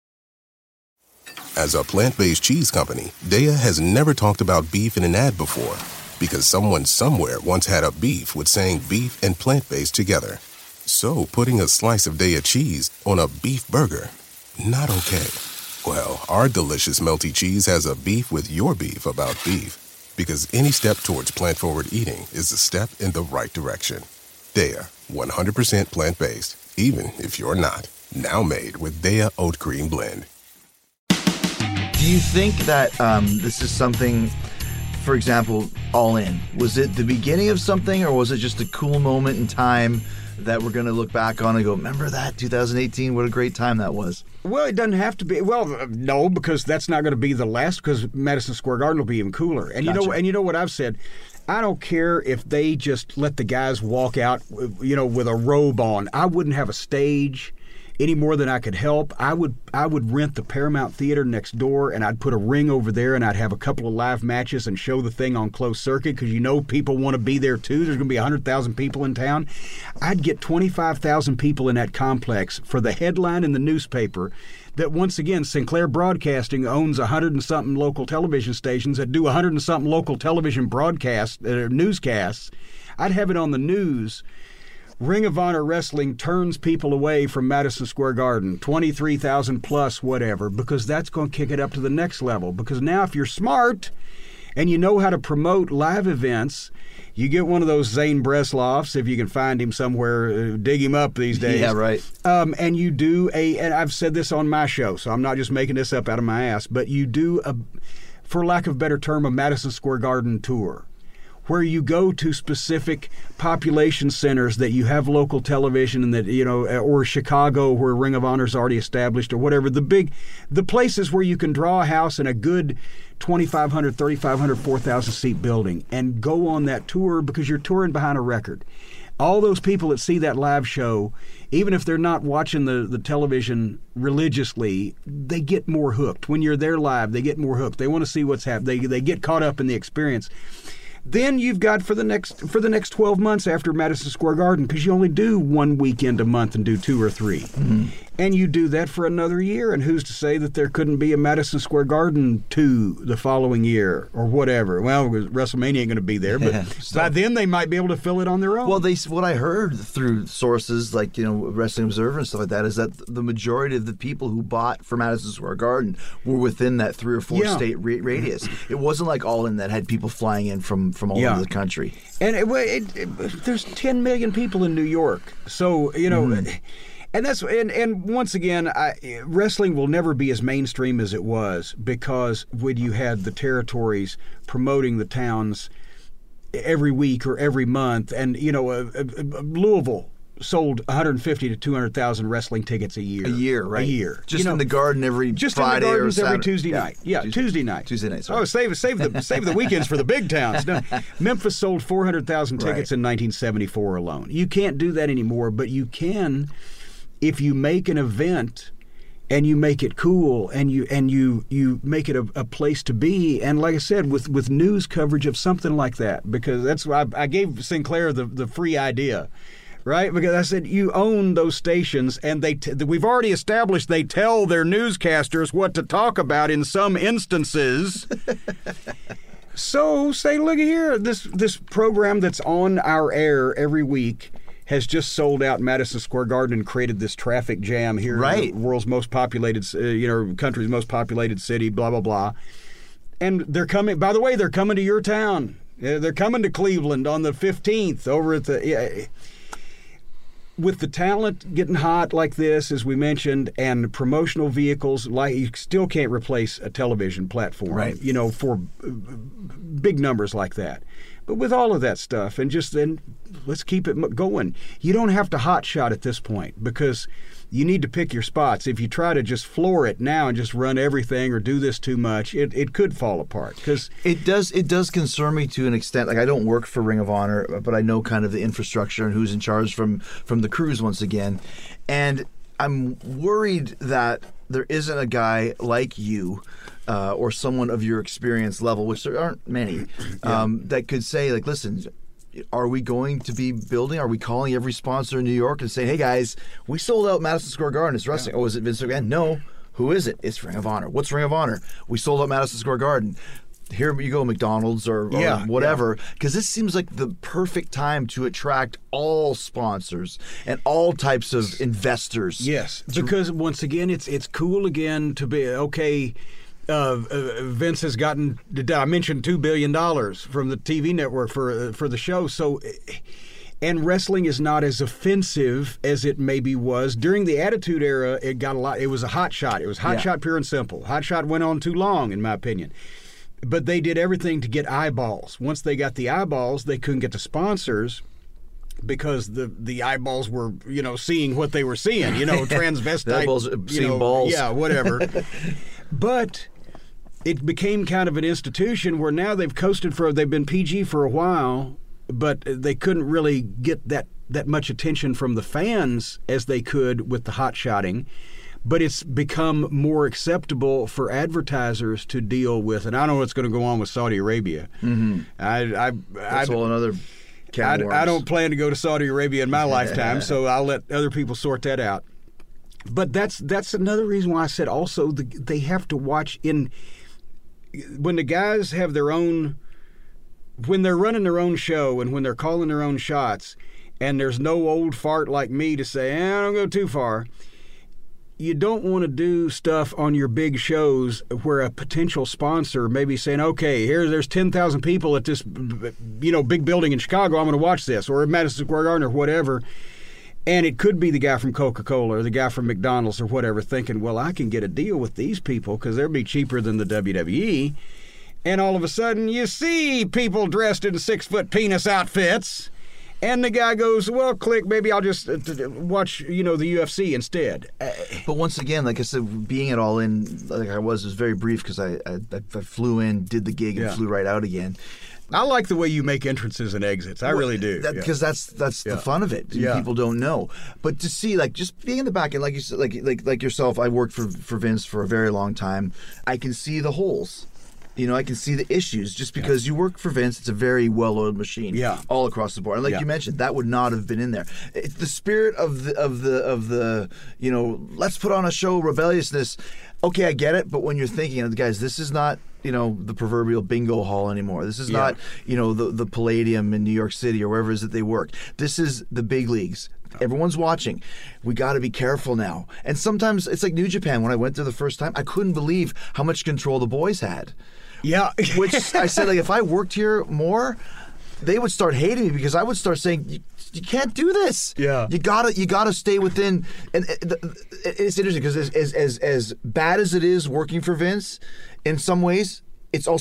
As a plant-based cheese company, Daiya has never talked about beef in an ad before because someone somewhere once had a beef with saying beef and plant-based together. So putting a slice of Daiya cheese on a beef burger, not okay. Well, our delicious melty cheese has a beef with your beef about beef because any step towards plant-forward eating is a step in the right direction. Daiya, 100% plant-based, even if you're not. Now made with Daiya Oat Cream Blend. Do you think that this is something, for example, All In? Was it the beginning of something, or was it just a cool moment in time that we're going to look back on and go, remember that, 2018? What a great time that was. Well, it doesn't have to be. Well, no, because that's not going to be the last, because Madison Square Garden will be even cooler. And you know what I've said? I don't care if they just let the guys walk out, with a robe on. I wouldn't have a stage any more than I could help. I would rent the Paramount Theater next door, and I'd put a ring over there, and I'd have a couple of live matches and show the thing on closed circuit, because people want to be there too. There's going to be 100,000 people in town. I'd get 25,000 people in that complex for the headline in the newspaper that, once again, Sinclair Broadcasting owns 100 and something local television stations that do 100 and something local television broadcasts, newscasts. I'd have it on the news. Ring of Honor Wrestling turns people away from Madison Square Garden, 23,000 plus whatever, because that's going to kick it up to the next level. Because now if you're smart and you know how to promote live events, you get one of those Zane Bresloffs, if you can find him somewhere, dig him up these days. Yeah, right. And you do and I've said this on my show, so I'm not just making this up out of my ass, but you do, for lack of a better term, a Madison Square Garden tour, where you go to specific population centers that you have local television, and that, or Chicago where Ring of Honor's already established, or whatever, the places where you can draw a house in a good 2,500, 3,500, 4,000 seat building, and go on that tour, because you're touring behind a record. All those people that see that live show, even if they're not watching the television religiously, they get more hooked. When you're there live, they get more hooked. They want to see what's happening. They get caught up in the experience. Then you've got for the next 12 months after Madison Square Garden, because you only do one weekend a month and do 2 or 3. Mm-hmm. And you do that for another year, and who's to say that there couldn't be a Madison Square Garden 2 the following year or whatever? Well, WrestleMania ain't going to be there, but by then they might be able to fill it on their own. Well, what I heard through sources like Wrestling Observer and stuff like that is that the majority of the people who bought for Madison Square Garden were within that 3 or 4 state radius. It wasn't like All In that had people flying in from all over the country. And there's 10 million people in New York, so And that's and once again, wrestling will never be as mainstream as it was, because when you had the territories promoting the towns every week or every month, and Louisville sold 150 to 200,000 wrestling tickets a year. A year, right? A year. Just in the Garden every just Friday in the Gardens or Saturday. every Tuesday night. Yeah, Tuesday night. Tuesday night. Sorry. Oh, save the weekends for the big towns. No, Memphis sold 400,000 tickets in 1974 alone. You can't do that anymore, but you can if you make an event and you make it cool and you make it a place to be. And like I said, with news coverage of something like that, because that's why I gave Sinclair the free idea. Right? Because I said, you own those stations, and we've already established they tell their newscasters what to talk about in some instances. So say, look here, this program that's on our air every week has just sold out Madison Square Garden and created this traffic jam here in the world's most populated, country's most populated city, blah, blah, blah. And they're coming, by the way, they're coming to your town. They're coming to Cleveland on the 15th over at the... With the talent getting hot like this, as we mentioned, and promotional vehicles, like you still can't replace a television platform, right? For big numbers like that. But with all of that stuff, and just then, let's keep it going. You don't have to hot shot at this point because you need to pick your spots. If you try to just floor it now and just run everything or do this too much, it could fall apart. Because it does concern me to an extent. Like, I don't work for Ring of Honor, but I know kind of the infrastructure and who's in charge from the crews once again. And I'm worried that there isn't a guy like you or someone of your experience level, which there aren't many, that could say, like, listen, are we going to be building? Are we calling every sponsor in New York and saying, hey, guys, we sold out Madison Square Garden. It's wrestling. Oh, is it Vince McMahon? No. Who is it? It's Ring of Honor. What's Ring of Honor? We sold out Madison Square Garden. Here you go, McDonald's or whatever. Because this seems like the perfect time to attract all sponsors and all types of investors. Yes, because once again, it's cool again to be, okay, Vince has gotten, I mentioned $2 billion from the TV network for the show. So, and wrestling is not as offensive as it maybe was during the Attitude Era. It got a lot. It was a hot shot. It was hot shot, pure and simple. Hot shot went on too long, in my opinion. But they did everything to get eyeballs. Once they got the eyeballs, they couldn't get the sponsors because the eyeballs were, seeing what they were seeing. Transvestite. Eyeballs seeing balls. Yeah, whatever. But it became kind of an institution where now they've they've been PG for a while, but they couldn't really get that much attention from the fans as they could with the hot shotting. But it's become more acceptable for advertisers to deal with, and I don't know what's going to go on with Saudi Arabia. Mm-hmm. That's a whole another can of worms. I don't plan to go to Saudi Arabia in my lifetime, so I'll let other people sort that out. But that's another reason why I said also they have to watch when the guys have their own, when they're running their own show and when they're calling their own shots, and there's no old fart like me to say, don't go too far. You don't want to do stuff on your big shows where a potential sponsor may be saying, okay, there's 10,000 people at this big building in Chicago, I'm going to watch this, or at Madison Square Garden or whatever. And it could be the guy from Coca-Cola or the guy from McDonald's or whatever thinking, well, I can get a deal with these people because they'll be cheaper than the WWE. And all of a sudden you see people dressed in 6-foot penis outfits. And the guy goes, well, click, maybe I'll just watch, the UFC instead. But once again, like I said, being it all in, like I was very brief because I flew in, did the gig, and flew right out again. I like the way you make entrances and exits. I really do. Because that's the fun of it. Yeah. People don't know. But to see, like, just being in the back end, like you said, like yourself, I worked for Vince for a very long time. I can see the holes. I can see the issues just because you work for Vince. It's a very well-oiled machine, all across the board. And like you mentioned, that would not have been in there. It's the spirit of the let's put on a show rebelliousness. Okay, I get it, but when you're thinking, guys, this is not the proverbial bingo hall anymore. This is not the Palladium in New York City or wherever it is that they work. This is the big leagues. Everyone's watching. We got to be careful now. And sometimes it's like New Japan. When I went there the first time, I couldn't believe how much control the boys had. Yeah. Which I said, like, if I worked here more, they would start hating me because I would start saying, you can't do this. Yeah. You gotta stay within. And it's interesting because as bad as it is working for Vince, in some ways, it's also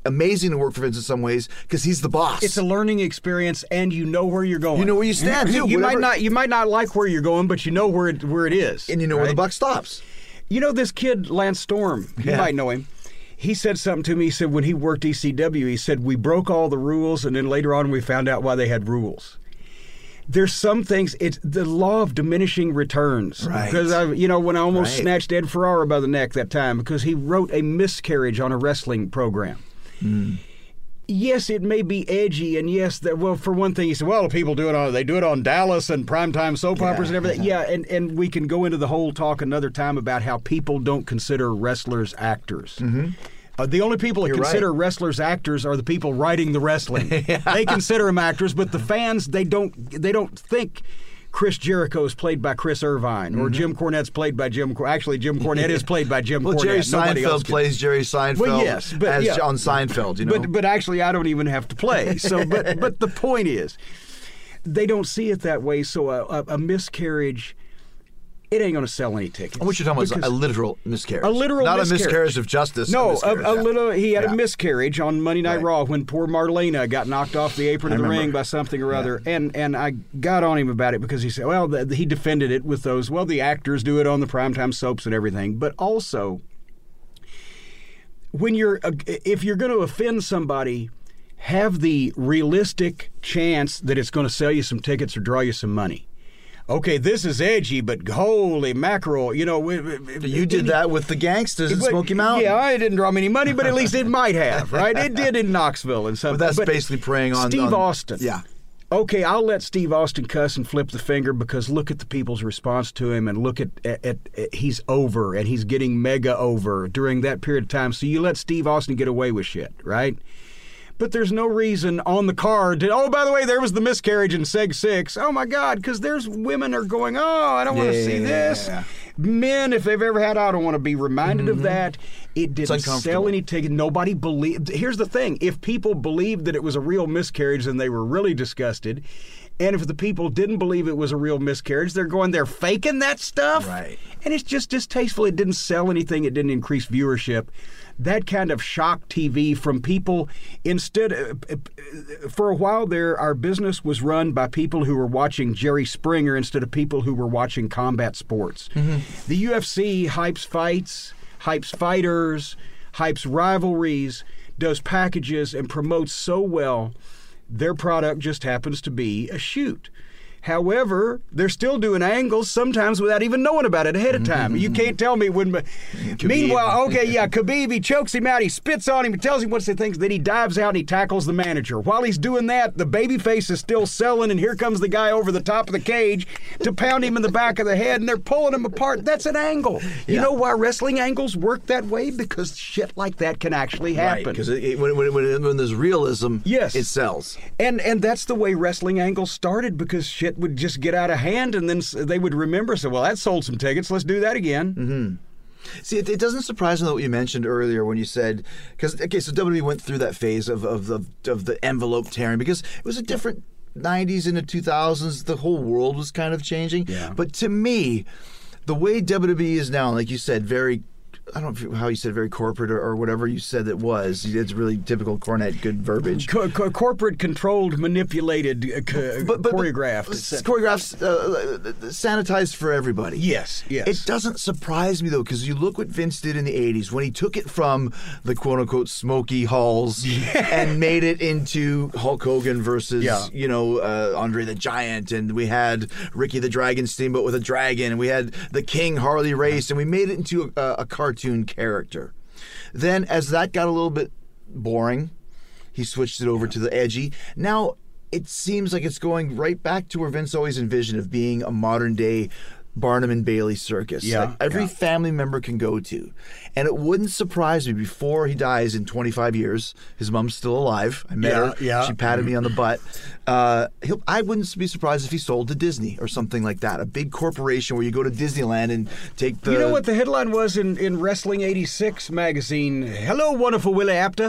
amazing to work for Vince in some ways because he's the boss. It's a learning experience, and you know where you're going. You know where you stand. You might not like where you're going, but you know where it is, and you know where the buck stops. You know this kid Lance Storm. You might know him. He said something to me. He said when he worked ECW, he said we broke all the rules, and then later on we found out why they had rules. There's some things, it's the law of diminishing returns. Right. Because, when I almost snatched Ed Ferrara by the neck that time because he wrote a miscarriage on a wrestling program. Mm. Yes, it may be edgy, and yes, for one thing, he said, well, people do it on Dallas and primetime soap operas and everything. Yeah, and we can go into the whole talk another time about how people don't consider wrestlers actors. Mm-hmm. The only people that consider wrestlers actors are the people writing the wrestling. They consider them actors, but the fans, they don't think Chris Jericho is played by Chris Irvine or Jim Cornette's played by Jim. Actually, Jim Cornette is played by Jim Cornette. Jerry Seinfeld plays Jerry Seinfeld. Well, yes, but on Seinfeld, you know. But actually, I don't even have to play. So, but the point is, they don't see it that way. So a miscarriage. It ain't going to sell any tickets. What you're talking about is a literal miscarriage. A literal Not miscarriage. a miscarriage of justice. No, he had a miscarriage on Monday Night Raw when poor Marlena got knocked off the apron of the ring by something or other. And I got on him about it because he said, well, he defended it with those, well, the actors do it on the primetime soaps and everything. But also, if you're going to offend somebody, have the realistic chance that it's going to sell you some tickets or draw you some money. Okay, this is edgy, but holy mackerel, you did that with the Gangsters in Smoky Mountain. Yeah, it didn't draw me any money, but at least it might have, right? It did in Knoxville and something. But that's basically preying on Steve Austin. Yeah. Okay, I'll let Steve Austin cuss and flip the finger because look at the people's response to him and look at he's over and he's getting mega over during that period of time. So you let Steve Austin get away with shit, right? But there's no reason on the card to, by the way, there was the miscarriage in Seg 6. Oh, my God, because there's women are going, I don't want to see this. Men, if they've ever had, I don't want to be reminded of that. It didn't sell any tickets. Nobody believed. Here's the thing. If people believed that it was a real miscarriage, then they were really disgusted. And if the people didn't believe it was a real miscarriage, they're faking that stuff. Right. And it's just distasteful. It didn't sell anything. It didn't increase viewership. That kind of shock TV from people, for a while there, our business was run by people who were watching Jerry Springer instead of people who were watching combat sports. Mm-hmm. The UFC hypes fights, hypes fighters, hypes rivalries, does packages, and promotes so well. Their product just happens to be a shoot. However, they're still doing angles sometimes without even knowing about it ahead of time. You can't tell me when. Meanwhile, Khabib, he chokes him out, he spits on him, he tells him what he thinks, then he dives out and he tackles the manager. While he's doing that, the babyface is still selling, and here comes the guy over the top of the cage to pound him in the back of the head, and they're pulling him apart. That's an angle. Yeah. You know why wrestling angles work that way? Because shit like that can actually happen. Right, because when there's realism, it sells. And that's the way wrestling angles started, because shit would just get out of hand, and then they would remember, so, well, that sold some tickets, let's do that again. Mm-hmm. See, it doesn't surprise me what you mentioned earlier when you said, so WWE went through that phase of the envelope tearing, because it was a different 90s into 2000s, the whole world was kind of changing. Yeah. But to me, the way WWE is now, like you said, very, I don't know how you said very corporate or whatever you said it was. It's really typical Cornette, good verbiage. Corporate controlled, manipulated, choreographed. Sanitized for everybody. Yes. It doesn't surprise me, though, because you look what Vince did in the 80s when he took it from the quote-unquote smoky halls and made it into Hulk Hogan versus, Andre the Giant, and we had Ricky the Dragon Steamboat with a dragon, and we had the King Harley Race, and we made it into a cartoon character. Then, as that got a little bit boring, he switched it over to the edgy. Now, it seems like it's going right back to where Vince always envisioned of being a modern-day Barnum and Bailey circus. Like every family member can go to. And it wouldn't surprise me before he dies in 25 years. His mom's still alive. I met her. She patted me on the butt. I wouldn't be surprised if he sold to Disney or something like that. A big corporation where you go to Disneyland and take the... You know what the headline was in Wrestling 86 magazine? Hello, wonderful Willie Apter.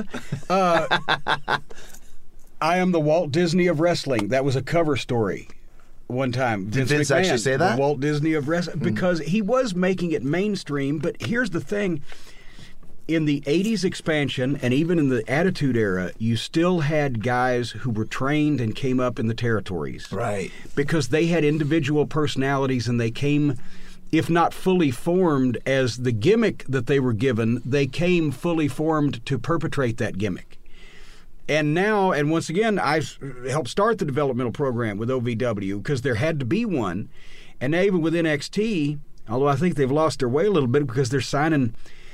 I am the Walt Disney of wrestling. That was a cover story. One time. Did Vince actually say that? The Walt Disney of wrestling. Because he was making it mainstream, but here's the thing. in the 80s expansion and even in the Attitude Era, you still had guys who were trained and came up in the territories. Right. Because they had individual personalities and they came, if not fully formed as the gimmick that they were given, they came fully formed to perpetrate that gimmick. And now, and once again, I helped start the developmental program with OVW because there had to be one. And now even with NXT, although I think they've lost their way a little bit because they sign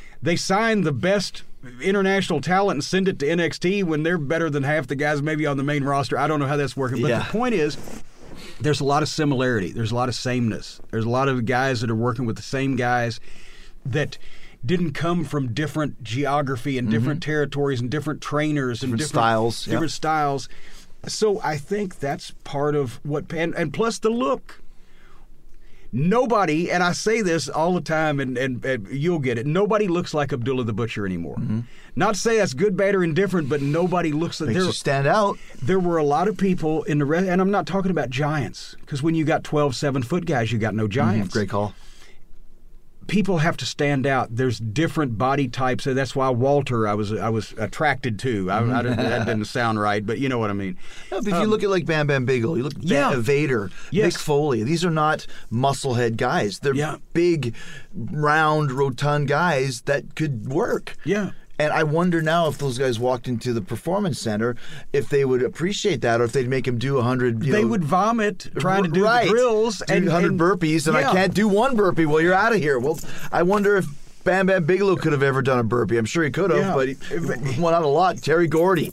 the best international talent and send it to NXT when they're better than half the guys maybe on the main roster. I don't know how that's working. But the point is, there's a lot of similarity. There's a lot of sameness. There's a lot of guys that are working with the same guys that didn't come from different geography and different territories and different trainers and different styles. Different styles. So I think that's part of what, and plus the look. Nobody, and I say this all the time, and you'll get it, nobody looks like Abdullah the Butcher anymore. Not to say that's good, bad, or indifferent, but nobody looks like... Makes you stand out. There were a lot of people in the rest, and I'm not talking about giants, because when you got 12 7-foot guys, you got no giants. Great call. People have to stand out. There's different body types, and that's why Walter I was attracted to. That didn't sound right, but you know what I mean. No, if you look at like Bam Bam Bigelow, you look at Vader, Mick Foley. These are not musclehead guys. They're big, round, rotund guys that could work. Yeah. And I wonder now if those guys walked into the performance center, if they would appreciate that, or if they'd make them do 100. They would vomit trying to do the drills and 100 burpees, and I can't do one burpee. Well, you're out of here. Well, I wonder if Bam Bam Bigelow could have ever done a burpee. I'm sure he could have, but he won out a lot. Terry Gordy.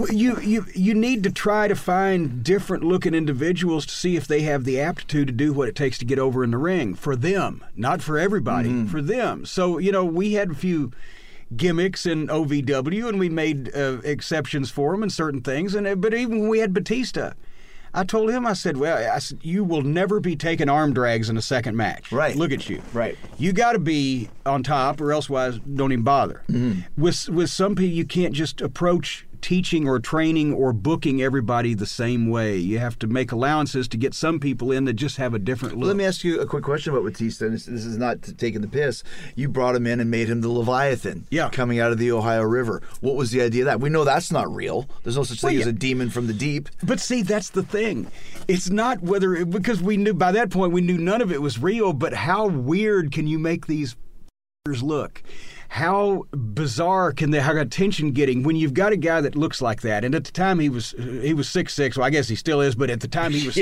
You need to try to find different looking individuals to see if they have the aptitude to do what it takes to get over in the ring for them, not for everybody, for them. So we had a few gimmicks in OVW, and we made exceptions for him in certain things. But even when we had Batista, I told him, I said, you will never be taking arm drags in a second match. Right. Look at you. Right. You got to be on top, or elsewise don't even bother. With some people, you can't just approach teaching or training or booking everybody the same way. You have to make allowances to get some people in that just have a different look. Let me ask you a quick question about Batista. This is not taking the piss. You brought him in and made him the Leviathan coming out of the Ohio River. What was the idea of that? We know that's not real. There's no such thing as a demon from the deep. But see, that's the thing. It's not because we knew by that point, we knew none of it was real, but how weird can you make these look? How bizarre can they have attention getting when you've got a guy that looks like that? And at the time he was 6'6", well I guess he still is, but at the time he was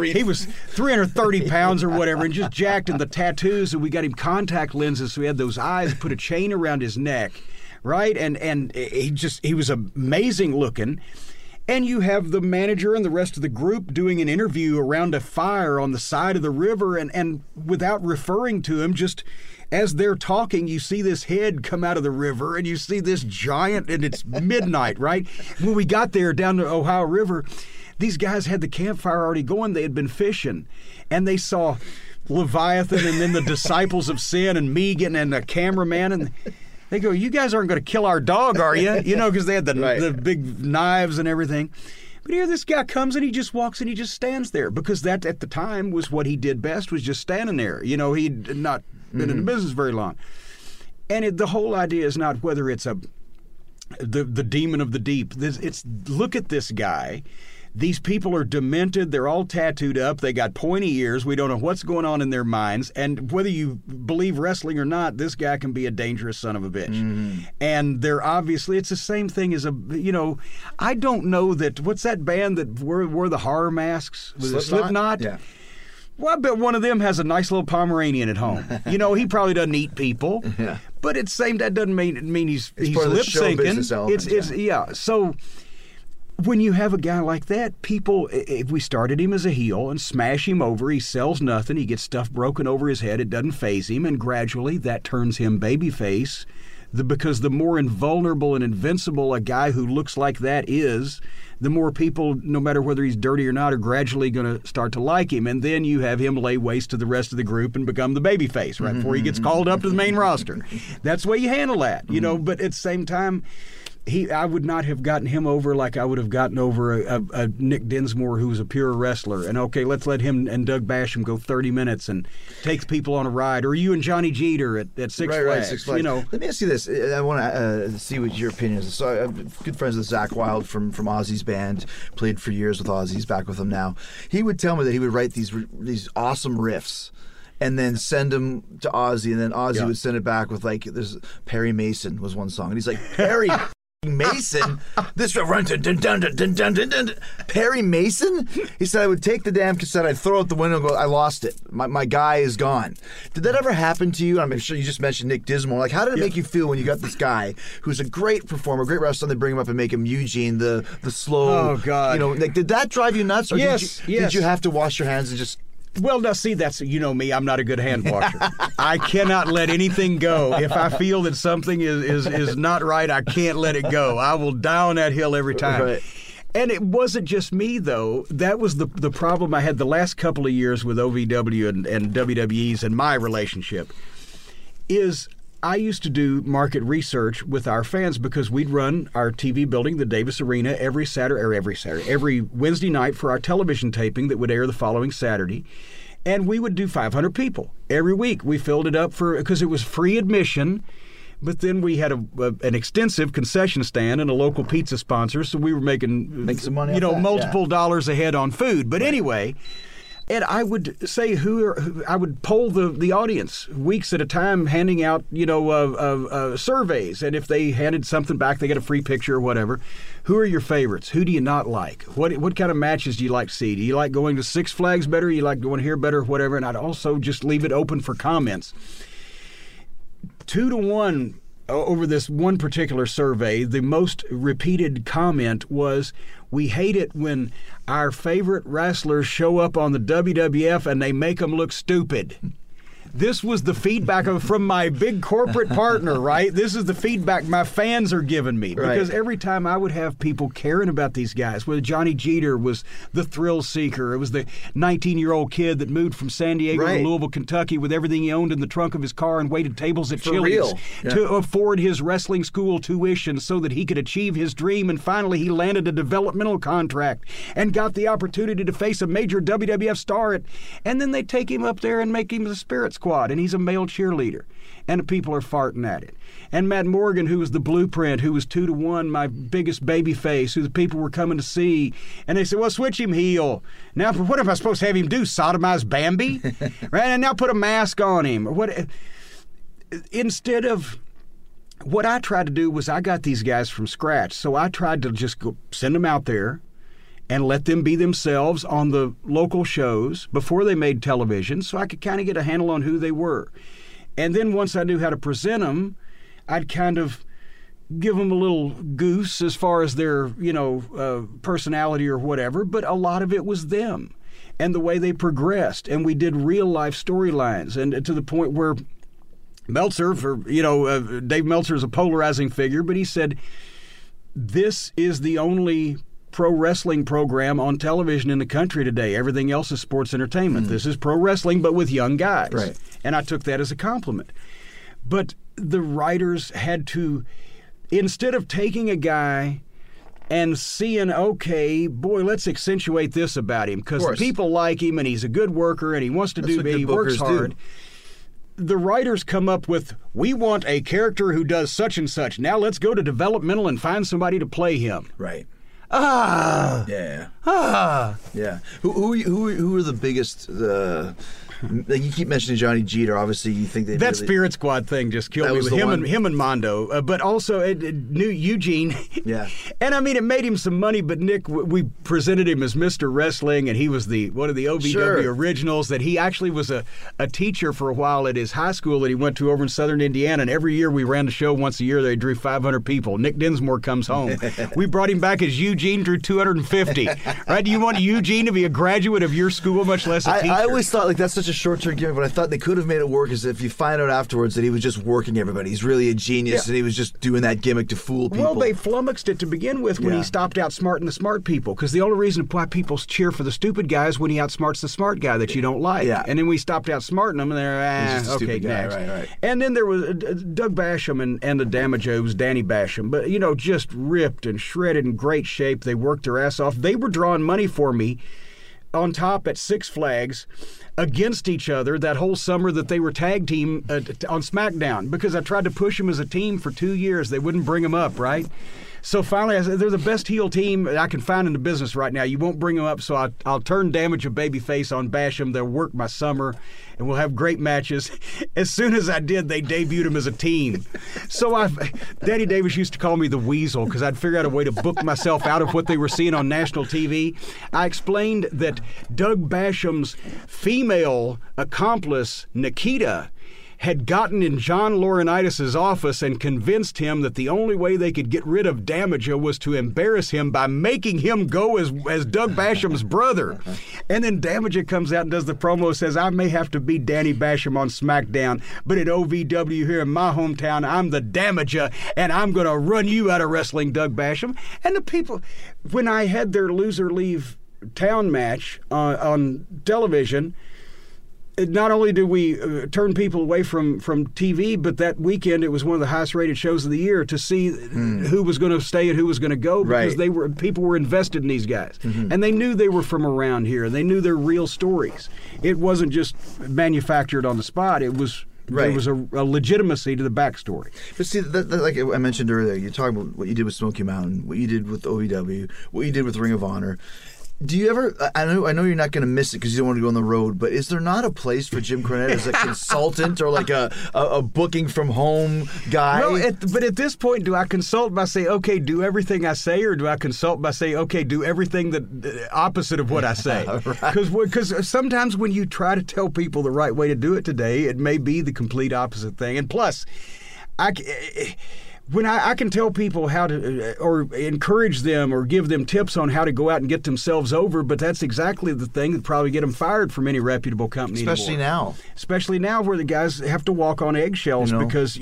330 pounds or whatever, and just jacked, and the tattoos, and we got him contact lenses, so he had those eyes, put a chain around his neck, right? And he was amazing looking. And you have the manager and the rest of the group doing an interview around a fire on the side of the river, and without referring to him, just as they're talking, you see this head come out of the river, and you see this giant, and it's midnight, right? When we got there down the Ohio River, these guys had the campfire already going. They had been fishing, and they saw Leviathan and then the Disciples of Sin and me getting, and the cameraman, and they go, you guys aren't going to kill our dog, are you? Because they had the big knives and everything. But here this guy comes, and he just walks, and he just stands there, because that at the time was what he did best, was just standing there. He'd not been in the business very long. And the whole idea is not whether it's the demon of the deep. It's look at this guy. These people are demented. They're all tattooed up. They got pointy ears. We don't know what's going on in their minds. And whether you believe wrestling or not, this guy can be a dangerous son of a bitch. And they're obviously, it's the same thing as I don't know that, what's that band that wore the horror masks? Was it Slipknot? Yeah. Well, I bet one of them has a nice little Pomeranian at home. He probably doesn't eat people. Yeah. But at the same time, that doesn't mean he's lip syncing. So when you have a guy like that, people, if we started him as a heel and smash him over, he sells nothing, he gets stuff broken over his head, it doesn't faze him, and gradually that turns him babyface. Because the more invulnerable and invincible a guy who looks like that is, the more people, no matter whether he's dirty or not, are gradually going to start to like him. And then you have him lay waste to the rest of the group and become the babyface right before he gets called up to the main roster. That's the way you handle that, But at the same time, I would not have gotten him over like I would have gotten over a Nick Dinsmore, who was a pure wrestler. And okay, let's let him and Doug Basham go 30 minutes and takes people on a ride. Or you and Johnny Jeter at Six Flags. Right, Six Flags. You know. Let me ask you this. I want to see what your opinion is. So I'm good friends with Zach Wilde from Ozzy's band. Played for years with Ozzy. He's back with him now. He would tell me that he would write these awesome riffs and then send them to Ozzy, and then Ozzy would send it back with, like, there's Perry Mason was one song. And he's like, Perry Mason? This run, dun, dun, dun, dun, dun, dun, dun. Perry Mason? He said, I would take the damn cassette, I'd throw it out the window and go, I lost it. My guy is gone. Did that ever happen to you? I'm sure you just mentioned Nick Dinsmore. Like, how did it make you feel when you got this guy who's a great performer, great wrestler, and they bring him up and make him Eugene, the slow. Oh, God. You know, like, did that drive you nuts? Or yes. Did you have to wash your hands and just... Well, now, see, that's, you know me, I'm not a good hand washer. I cannot let anything go. If I feel that something is not right, I can't let it go. I will down that hill every time. Right. And it wasn't just me, though. That was the problem I had the last couple of years with OVW and WWE's and my relationship, is I used to do market research with our fans because we'd run our TV building, the Davis Arena, every Wednesday night for our television taping that would air the following Saturday. And we would do 500 people every week. We filled it up because it was free admission, but then we had an extensive concession stand and a local pizza sponsor, so we were making some money, multiple dollars a head on food. But anyway, and I would say I would poll the audience weeks at a time, handing out surveys, and if they handed something back, they get a free picture or whatever. Who are your favorites? Who do you not like? What kind of matches do you like to see? Do you like going to Six Flags better? You like going here better? Whatever. And I'd also just leave it open for comments. 2-to-1 over this one particular survey, the most repeated comment was, we hate it when our favorite wrestlers show up on the WWF and they make them look stupid. This was the feedback from my big corporate partner, right? This is the feedback my fans are giving me. Because every time I would have people caring about these guys, whether Johnny Jeter was the thrill seeker, it was the 19-year-old kid that moved from San Diego to Louisville, Kentucky with everything he owned in the trunk of his car and waited tables at Chili's to afford his wrestling school tuition so that he could achieve his dream. And finally, he landed a developmental contract and got the opportunity to face a major WWF star. And then they take him up there and make him the Spirit Squad, and he's a male cheerleader, and the people are farting at it. And Matt Morgan, who was the Blueprint, who was 2-to-1, my biggest baby face, who the people were coming to see, and they said, well, switch him heel. Now, what am I supposed to have him do, sodomize Bambi? Right? And now put a mask on him. Instead of... What I tried to do was I got these guys from scratch, so I tried to just go send them out there and let them be themselves on the local shows before they made television, so I could kind of get a handle on who they were. And then once I knew how to present them, I'd kind of give them a little goose as far as their, personality or whatever, but a lot of it was them and the way they progressed. And we did real-life storylines, and to the point where Meltzer, Dave Meltzer is a polarizing figure, but he said, this is the only pro wrestling program on television in the country today. Everything else is sports entertainment. This is pro wrestling, but with young guys. Right. And I took that as a compliment. But the writers had to, instead of taking a guy and seeing, okay, boy, let's accentuate this about him because people like him and he's a good worker and he wants to he works hard. The writers come up with, we want a character who does such and such. Now let's go to developmental and find somebody to play him. Right. Yeah. Who are the biggest? Like you keep mentioning Johnny Jeter. Obviously, you think that Spirit Squad thing just killed me with him and Mondo. But also knew Eugene. Yeah. And I mean, it made him some money. But Nick, we presented him as Mr. Wrestling, and he was one of the OVW originals. That he actually was a teacher for a while at his high school that he went to over in Southern Indiana. And every year we ran the show once a year. They drew 500 people. Nick Dinsmore comes home. We brought him back as Eugene, drew 250. Right? Do you want Eugene to be a graduate of your school, much less a teacher? I always thought like that's such such a short-term gimmick, but I thought they could have made it work is if you find out afterwards that he was just working everybody. He's really a genius, and he was just doing that gimmick to fool people. Well, they flummoxed it to begin with when he stopped outsmarting the smart people, because the only reason why people cheer for the stupid guy is when he outsmarts the smart guy that you don't like. Yeah. And then we stopped outsmarting him, and they're, okay, next. Right. And then there was Doug Basham and the Damajos, Danny Basham, but, just ripped and shredded in great shape. They worked their ass off. They were drawing money for me on top at Six Flags against each other that whole summer that they were tag team on SmackDown, because I tried to push them as a team for 2 years. They wouldn't bring them up, right? So finally, I said, they're the best heel team I can find in the business right now. You won't bring them up, so I'll turn Damage a babyface on Basham. They'll work my summer, and we'll have great matches. As soon as I did, they debuted him as a team. So Daddy Davis used to call me the Weasel, because I'd figure out a way to book myself out of what they were seeing on national TV. I explained that Doug Basham's female accomplice, Nikita, had gotten in John Laurinaitis' office and convinced him that the only way they could get rid of Damaja was to embarrass him by making him go as Doug Basham's brother. And then Damaja comes out and does the promo, says, I may have to be Danny Basham on SmackDown, but at OVW here in my hometown, I'm the Damaja, and I'm going to run you out of wrestling, Doug Basham. And the people, when I had their loser leave town match on television, not only did we turn people away from TV, but that weekend it was one of the highest rated shows of the year to see who was going to stay and who was going to go, because people were invested in these guys. And they knew they were from around here. They knew their real stories. It wasn't just manufactured on the spot. It was There was a legitimacy to the backstory. But see, like I mentioned earlier, you're talking about what you did with Smoky Mountain, what you did with OVW, what you did with Ring of Honor. Do you ever? I know you're not going to miss it because you don't want to go on the road. But is there not a place for Jim Cornette as a consultant or like a booking from home guy? Well, but at this point, do I consult by say, okay, do everything I say, or do I consult by say, okay, do everything the opposite of what I say? Because sometimes when you try to tell people the right way to do it today, it may be the complete opposite thing. And plus, when I can tell people how to, or encourage them or give them tips on how to go out and get themselves over, but that's exactly the thing that probably get them fired from any reputable company Especially anymore. now. Especially now where the guys have to walk on eggshells because,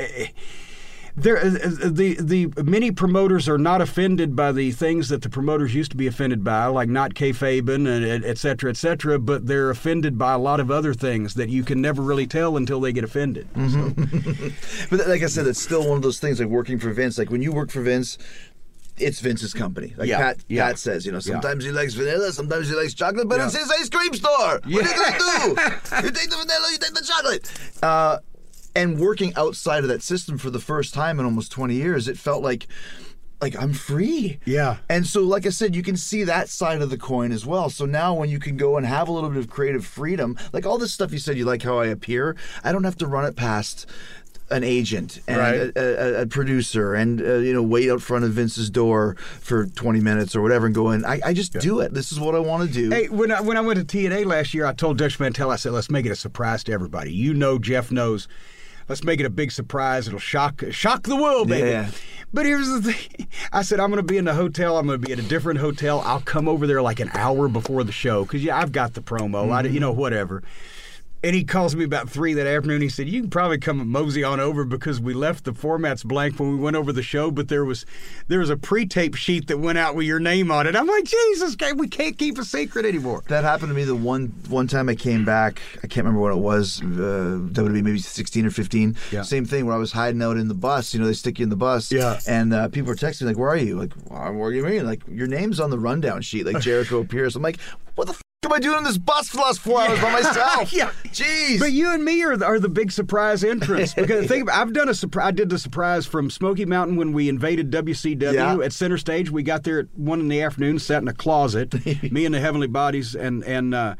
the many promoters are not offended by the things that the promoters used to be offended by, like not kayfabing and et cetera, but they're offended by a lot of other things that you can never really tell until they get offended. Mm-hmm. But like I said, it's still one of those things like working for Vince. Like when you work for Vince, it's Vince's company. Like Pat says, sometimes he likes vanilla, sometimes he likes chocolate, but it's his ice cream store. What are you going to do? You take the vanilla, you take the chocolate. And working outside of that system for the first time in almost 20 years, it felt like I'm free. Yeah. And so, like I said, you can see that side of the coin as well. So now when you can go and have a little bit of creative freedom, like all this stuff you said, you like how I appear, I don't have to run it past an agent and a producer and wait out front of Vince's door for 20 minutes or whatever and go in. I just do it. This is what I want to do. Hey, when I went to TNA last year, I told Dutch Mantel, I said, let's make it a surprise to everybody. Jeff knows. Let's make it a big surprise. It'll shock the world, baby. Yeah. But here's the thing. I said, I'm going to be in the hotel. I'm going to be at a different hotel. I'll come over there like an hour before the show because, I've got the promo. Whatever. And he calls me about 3 that afternoon. He said, you can probably come and mosey on over because we left the formats blank when we went over the show, but there was a pre-tape sheet that went out with your name on it. I'm like, Jesus, we can't keep a secret anymore. That happened to me the one time I came back. I can't remember what it was. That would be maybe 16 or 15. Yeah. Same thing where I was hiding out in the bus. They stick you in the bus. Yeah. And people were texting me like, where are you? Like, what do you mean? Like, your name's on the rundown sheet, like Jericho Pierce. I'm like, what the f*** am I doing in this bus for the last 4 hours by myself? Yeah. Jeez. But you and me are the big surprise entrants. Because I did the surprise from Smoky Mountain when we invaded WCW at Center Stage. We got there at 1 in the afternoon, sat in a closet, me and the Heavenly Bodies and the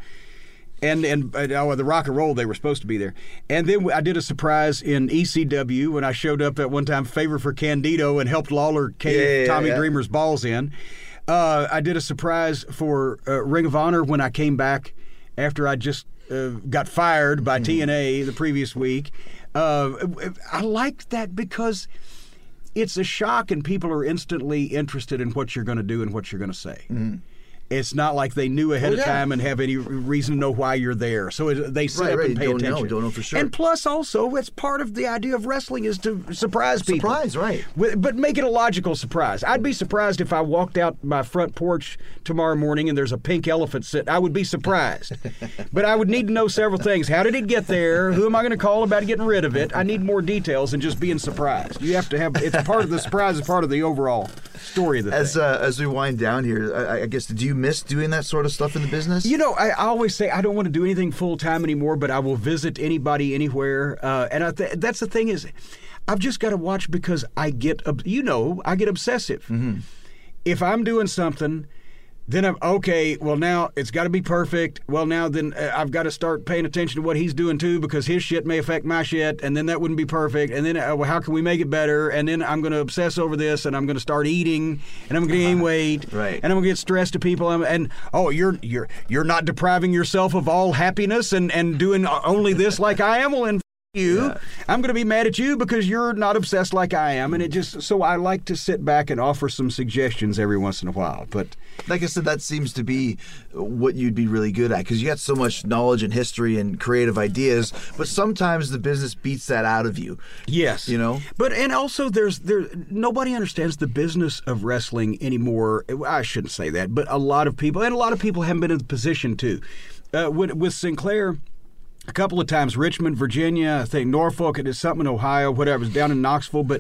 Rock and Roll, they were supposed to be there. And then I did a surprise in ECW when I showed up at one time, favor for Candido, and helped Lawler cave Tommy Dreamer's balls in. I did a surprise for Ring of Honor when I came back after I just got fired by TNA the previous week. I liked that because it's a shock and people are instantly interested in what you're going to do and what you're going to say. Mm-hmm. It's not like they knew ahead of time and have any reason to know why you're there. So they sit up and pay attention. Don't know for sure. And plus, also, it's part of the idea of wrestling is to surprise people. Surprise, right. But make it a logical surprise. I'd be surprised if I walked out my front porch tomorrow morning and there's a pink elephant sitting. I would be surprised. But I would need to know several things. How did it get there? Who am I going to call about getting rid of it? I need more details than just being surprised. You have to have, it's part of the surprise, is part of the overall story of the thing. As we wind down here, I guess, do you miss doing that sort of stuff in the business? You know, I always say I don't want to do anything full-time anymore, but I will visit anybody anywhere. And that's the thing is, I've just got to watch because I get obsessive. Mm-hmm. If I'm doing something, then now it's got to be perfect. Well, now then I've got to start paying attention to what he's doing too, because his shit may affect my shit, and then that wouldn't be perfect. And then how can we make it better? And then I'm going to obsess over this, and I'm going to start eating, and I'm going to gain weight, right? And I'm going to get stressed to people. You're not depriving yourself of all happiness and doing only this like I am. Well, I'm going to be mad at you because you're not obsessed like I am, and so I like to sit back and offer some suggestions every once in a while. But like I said, that seems to be what you'd be really good at, because you got so much knowledge and history and creative ideas, but sometimes the business beats that out of you. Yes, But and also nobody understands the business of wrestling anymore. I shouldn't say that, but a lot of people haven't been in the position to. With Sinclair. A couple of times, Richmond, Virginia, I think Norfolk, it is something in Ohio, whatever, it was down in Knoxville, but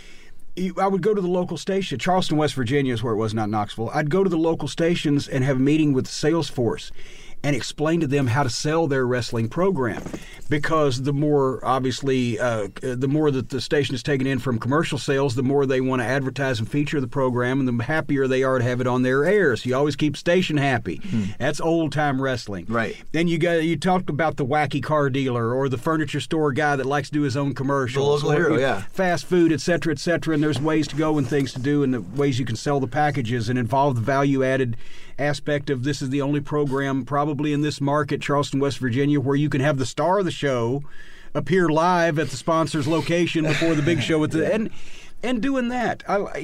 I would go to the local station. Charleston, West Virginia is where it was, not Knoxville. I'd go to the local stations and have a meeting with the sales force and explain to them how to sell their wrestling program. Because the more, obviously, the more that the station is taking in from commercial sales, the more they want to advertise and feature the program, and the happier they are to have it on their air. So you always keep station happy. That's old-time wrestling. Right. Then you talked about the wacky car dealer or the furniture store guy that likes to do his own commercials. The local hero, yeah. Fast food, et cetera, and there's ways to go and things to do and the ways you can sell the packages and involve the value-added aspect of this is the only program probably in this market, Charleston, West Virginia, where you can have the star of the show appear live at the sponsor's location before the big show and doing that.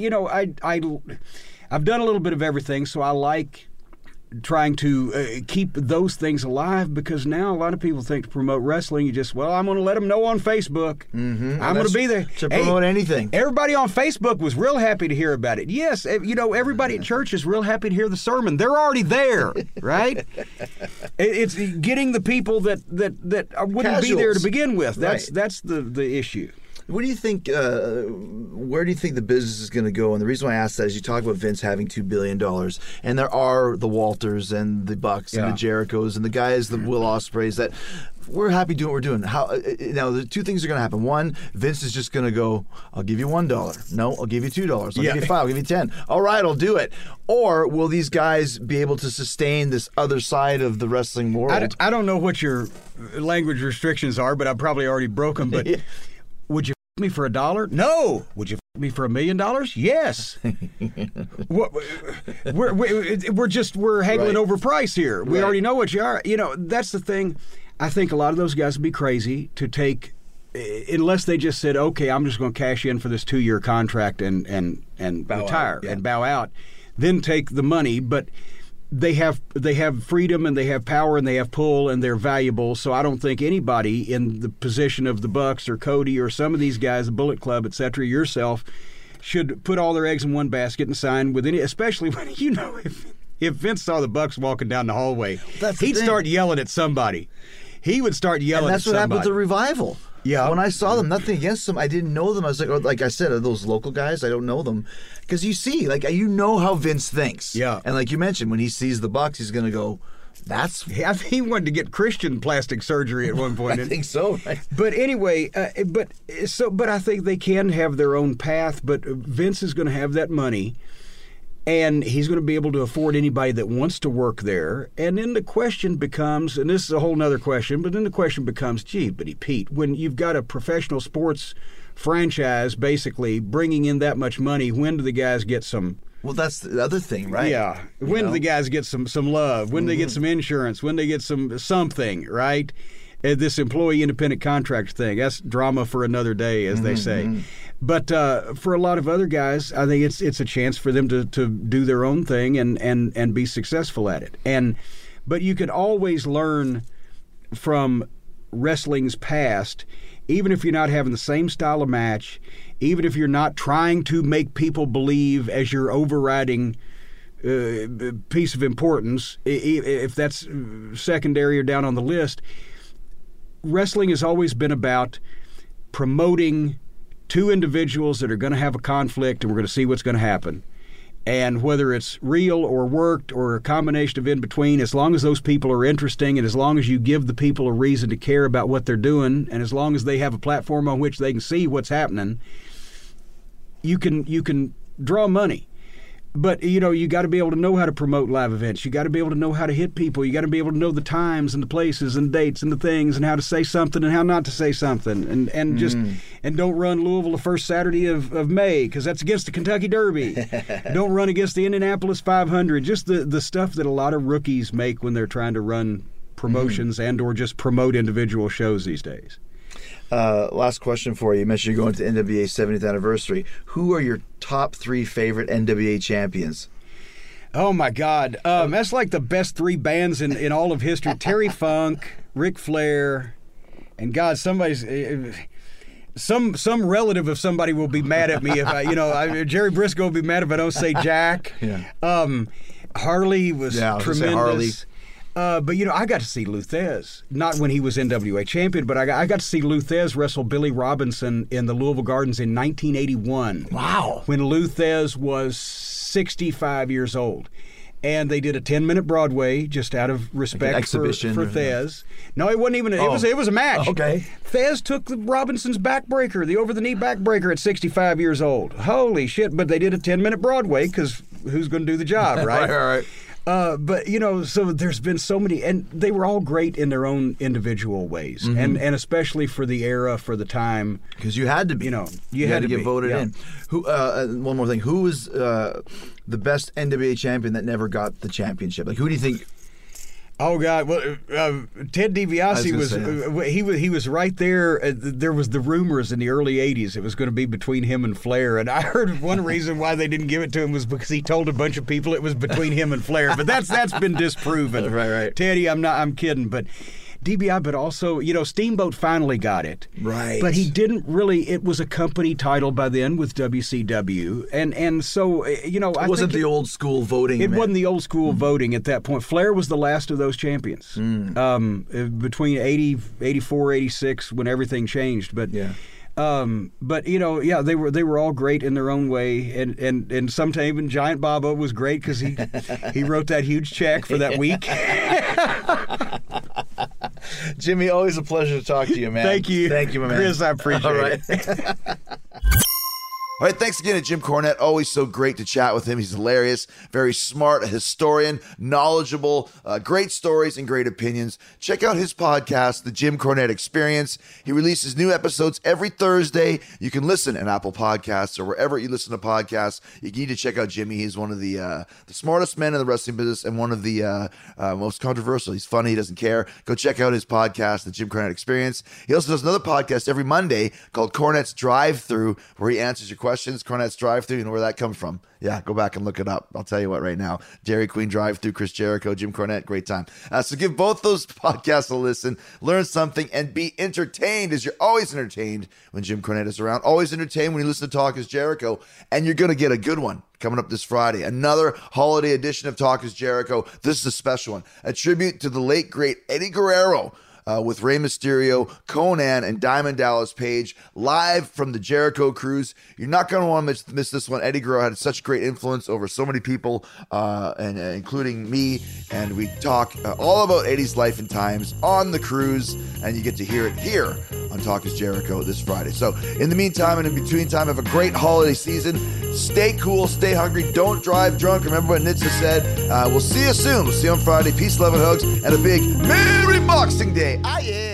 I've done a little bit of everything, so I like trying to keep those things alive, because now a lot of people think to promote wrestling, I'm going to let them know on Facebook. Mm-hmm. I'm going to be there. To promote anything. Everybody on Facebook was real happy to hear about it. Yes, everybody at church is real happy to hear the sermon. They're already there, right? It's getting the people that wouldn't be there to begin with. That's the issue. What do you think? Where do you think the business is going to go? And the reason why I ask that is you talk about Vince having $2 billion, and there are the Walters and the Bucks and the Jerichos and the guys, the Will Ospreys, that we're happy doing what we're doing. Now, the two things are going to happen. One, Vince is just going to go, I'll give you $1. No, I'll give you $2. I'll give you $5. I'll give you $10. All right, I'll do it. Or will these guys be able to sustain this other side of the wrestling world? I don't know what your language restrictions are, but I probably already broke them. But would you me for $1? No. Would you me for $1 million? Yes. We're haggling over price here. We already know what you are. That's the thing. I think a lot of those guys would be crazy to take, unless they just said, okay, I'm just going to cash in for this 2-year contract and retire and bow out, then take the money. But they have freedom and they have power and they have pull and they're valuable. So I don't think anybody in the position of the Bucks or Cody or some of these guys, the Bullet Club, et cetera, yourself, should put all their eggs in one basket and sign with any, especially when, if Vince saw the Bucks walking down the hallway, he'd start yelling at somebody. He would start yelling at somebody. And that's what happened with the Revival. Yeah. When I saw them, nothing against them. I didn't know them. I was like I said, those local guys, I don't know them. Because you see, how Vince thinks. Yeah. And like you mentioned, when he sees the Bucks, he's going to go, he wanted to get Christian plastic surgery at one point. I think so. Right? But anyway, but I think they can have their own path, but Vince is going to have that money. And he's going to be able to afford anybody that wants to work there. And then the question becomes, and this is a whole nother question, but then the question becomes, gee, but Pete, when you've got a professional sports franchise basically bringing in that much money, when do the guys get some... Well, that's the other thing, right? Yeah. When do the guys get some love? When do they get some insurance? When do they get something, right? This employee independent contractor thing, that's drama for another day, as they say. But for a lot of other guys, I think it's a chance for them to do their own thing and be successful at it. But you can always learn from wrestling's past, even if you're not having the same style of match, even if you're not trying to make people believe as your overriding piece of importance, if that's secondary or down on the list. Wrestling has always been about promoting two individuals that are going to have a conflict, and we're going to see what's going to happen. And whether it's real or worked or a combination of in between, as long as those people are interesting and as long as you give the people a reason to care about what they're doing and as long as they have a platform on which they can see what's happening, you can draw money. But, you got to be able to know how to promote live events. You got to be able to know how to hit people. You got to be able to know the times and the places and dates and the things and how to say something and how not to say something. And don't run Louisville the first Saturday of May because that's against the Kentucky Derby. Don't run against the Indianapolis 500. Just the stuff that a lot of rookies make when they're trying to run promotions and or just promote individual shows these days. Last question for you. You mentioned you're going to the NWA 70th anniversary. Who are your top 3 favorite NWA champions? Oh, my God. That's like the best 3 bands in all of history. Terry Funk, Ric Flair, and God, somebody's... Some relative of somebody will be mad at me if Jerry Briscoe will be mad if I don't say Jack. Yeah. Harley was tremendous. But I got to see Lou Thez, not when he was NWA champion, but I got to see Lou Thez wrestle Billy Robinson in the Louisville Gardens in 1981. Wow. When Lou Thez was 65 years old. And they did a 10-minute Broadway just out of respect like for Thez. No, it wasn't even. It was a match. Okay. Thez took Robinson's backbreaker, the over-the-knee backbreaker, at 65 years old. Holy shit! But they did a 10-minute Broadway because who's going to do the job, right? Right. But so there's been so many, and they were all great in their own individual ways, and especially for the era, for the time. Because you had to be, you had to get voted in. Who? One more thing. Who was the best NWA champion that never got the championship? Like, who do you think? Oh God! Well, Ted DiBiase he was right there. There was the rumors in the early '80s it was going to be between him and Flair, and I heard one reason why they didn't give it to him was because he told a bunch of people it was between him and Flair. But that's been disproven. Right. Teddy, I'm kidding, but. DBI, but also, Steamboat finally got it. Right. But he didn't really, it was a company title by then with WCW. And so, it wasn't the old school voting. It wasn't the old school voting at that point. Flair was the last of those champions between 80, 84, 86 when everything changed. But yeah. They were all great in their own way, and sometimes even Giant Baba was great because he wrote that huge check for that week. Jimmy, always a pleasure to talk to you, man. Thank you, my man. Chris, I appreciate it. All right, thanks again to Jim Cornette. Always so great to chat with him. He's hilarious, very smart, a historian, knowledgeable, great stories and great opinions. Check out his podcast, The Jim Cornette Experience. He releases new episodes every Thursday. You can listen on Apple Podcasts or wherever you listen to podcasts. You need to check out Jimmy. He's one of the smartest men in the wrestling business and one of the most controversial. He's funny. He doesn't care. Go check out his podcast, The Jim Cornette Experience. He also does another podcast every Monday called Cornette's Drive-Thru, where he answers your questions. Cornette's Drive-Thru, you know where that comes from. Yeah, go back and look it up. I'll tell you what right now. Dairy Queen Drive-Thru, Chris Jericho, Jim Cornette, great time. So give both those podcasts a listen, learn something, and be entertained, as you're always entertained when Jim Cornette is around. Always entertained when you listen to Talk is Jericho, and you're going to get a good one coming up this Friday. Another holiday edition of Talk is Jericho. This is a special one. A tribute to the late, great Eddie Guerrero, with Rey Mysterio, Conan, and Diamond Dallas Page, live from the Jericho Cruise. You're not going to want to miss this one. Eddie Guerrero had such great influence over so many people, and including me, and we talk all about Eddie's life and times on the cruise, and you get to hear it here on Talk is Jericho this Friday. So in the meantime and in between time, have a great holiday season. Stay cool, stay hungry, don't drive drunk. Remember what Nitsa said. We'll see you soon. We'll see you on Friday. Peace, love, and hugs, and a big Merry Boxing Day. Ah, yeah.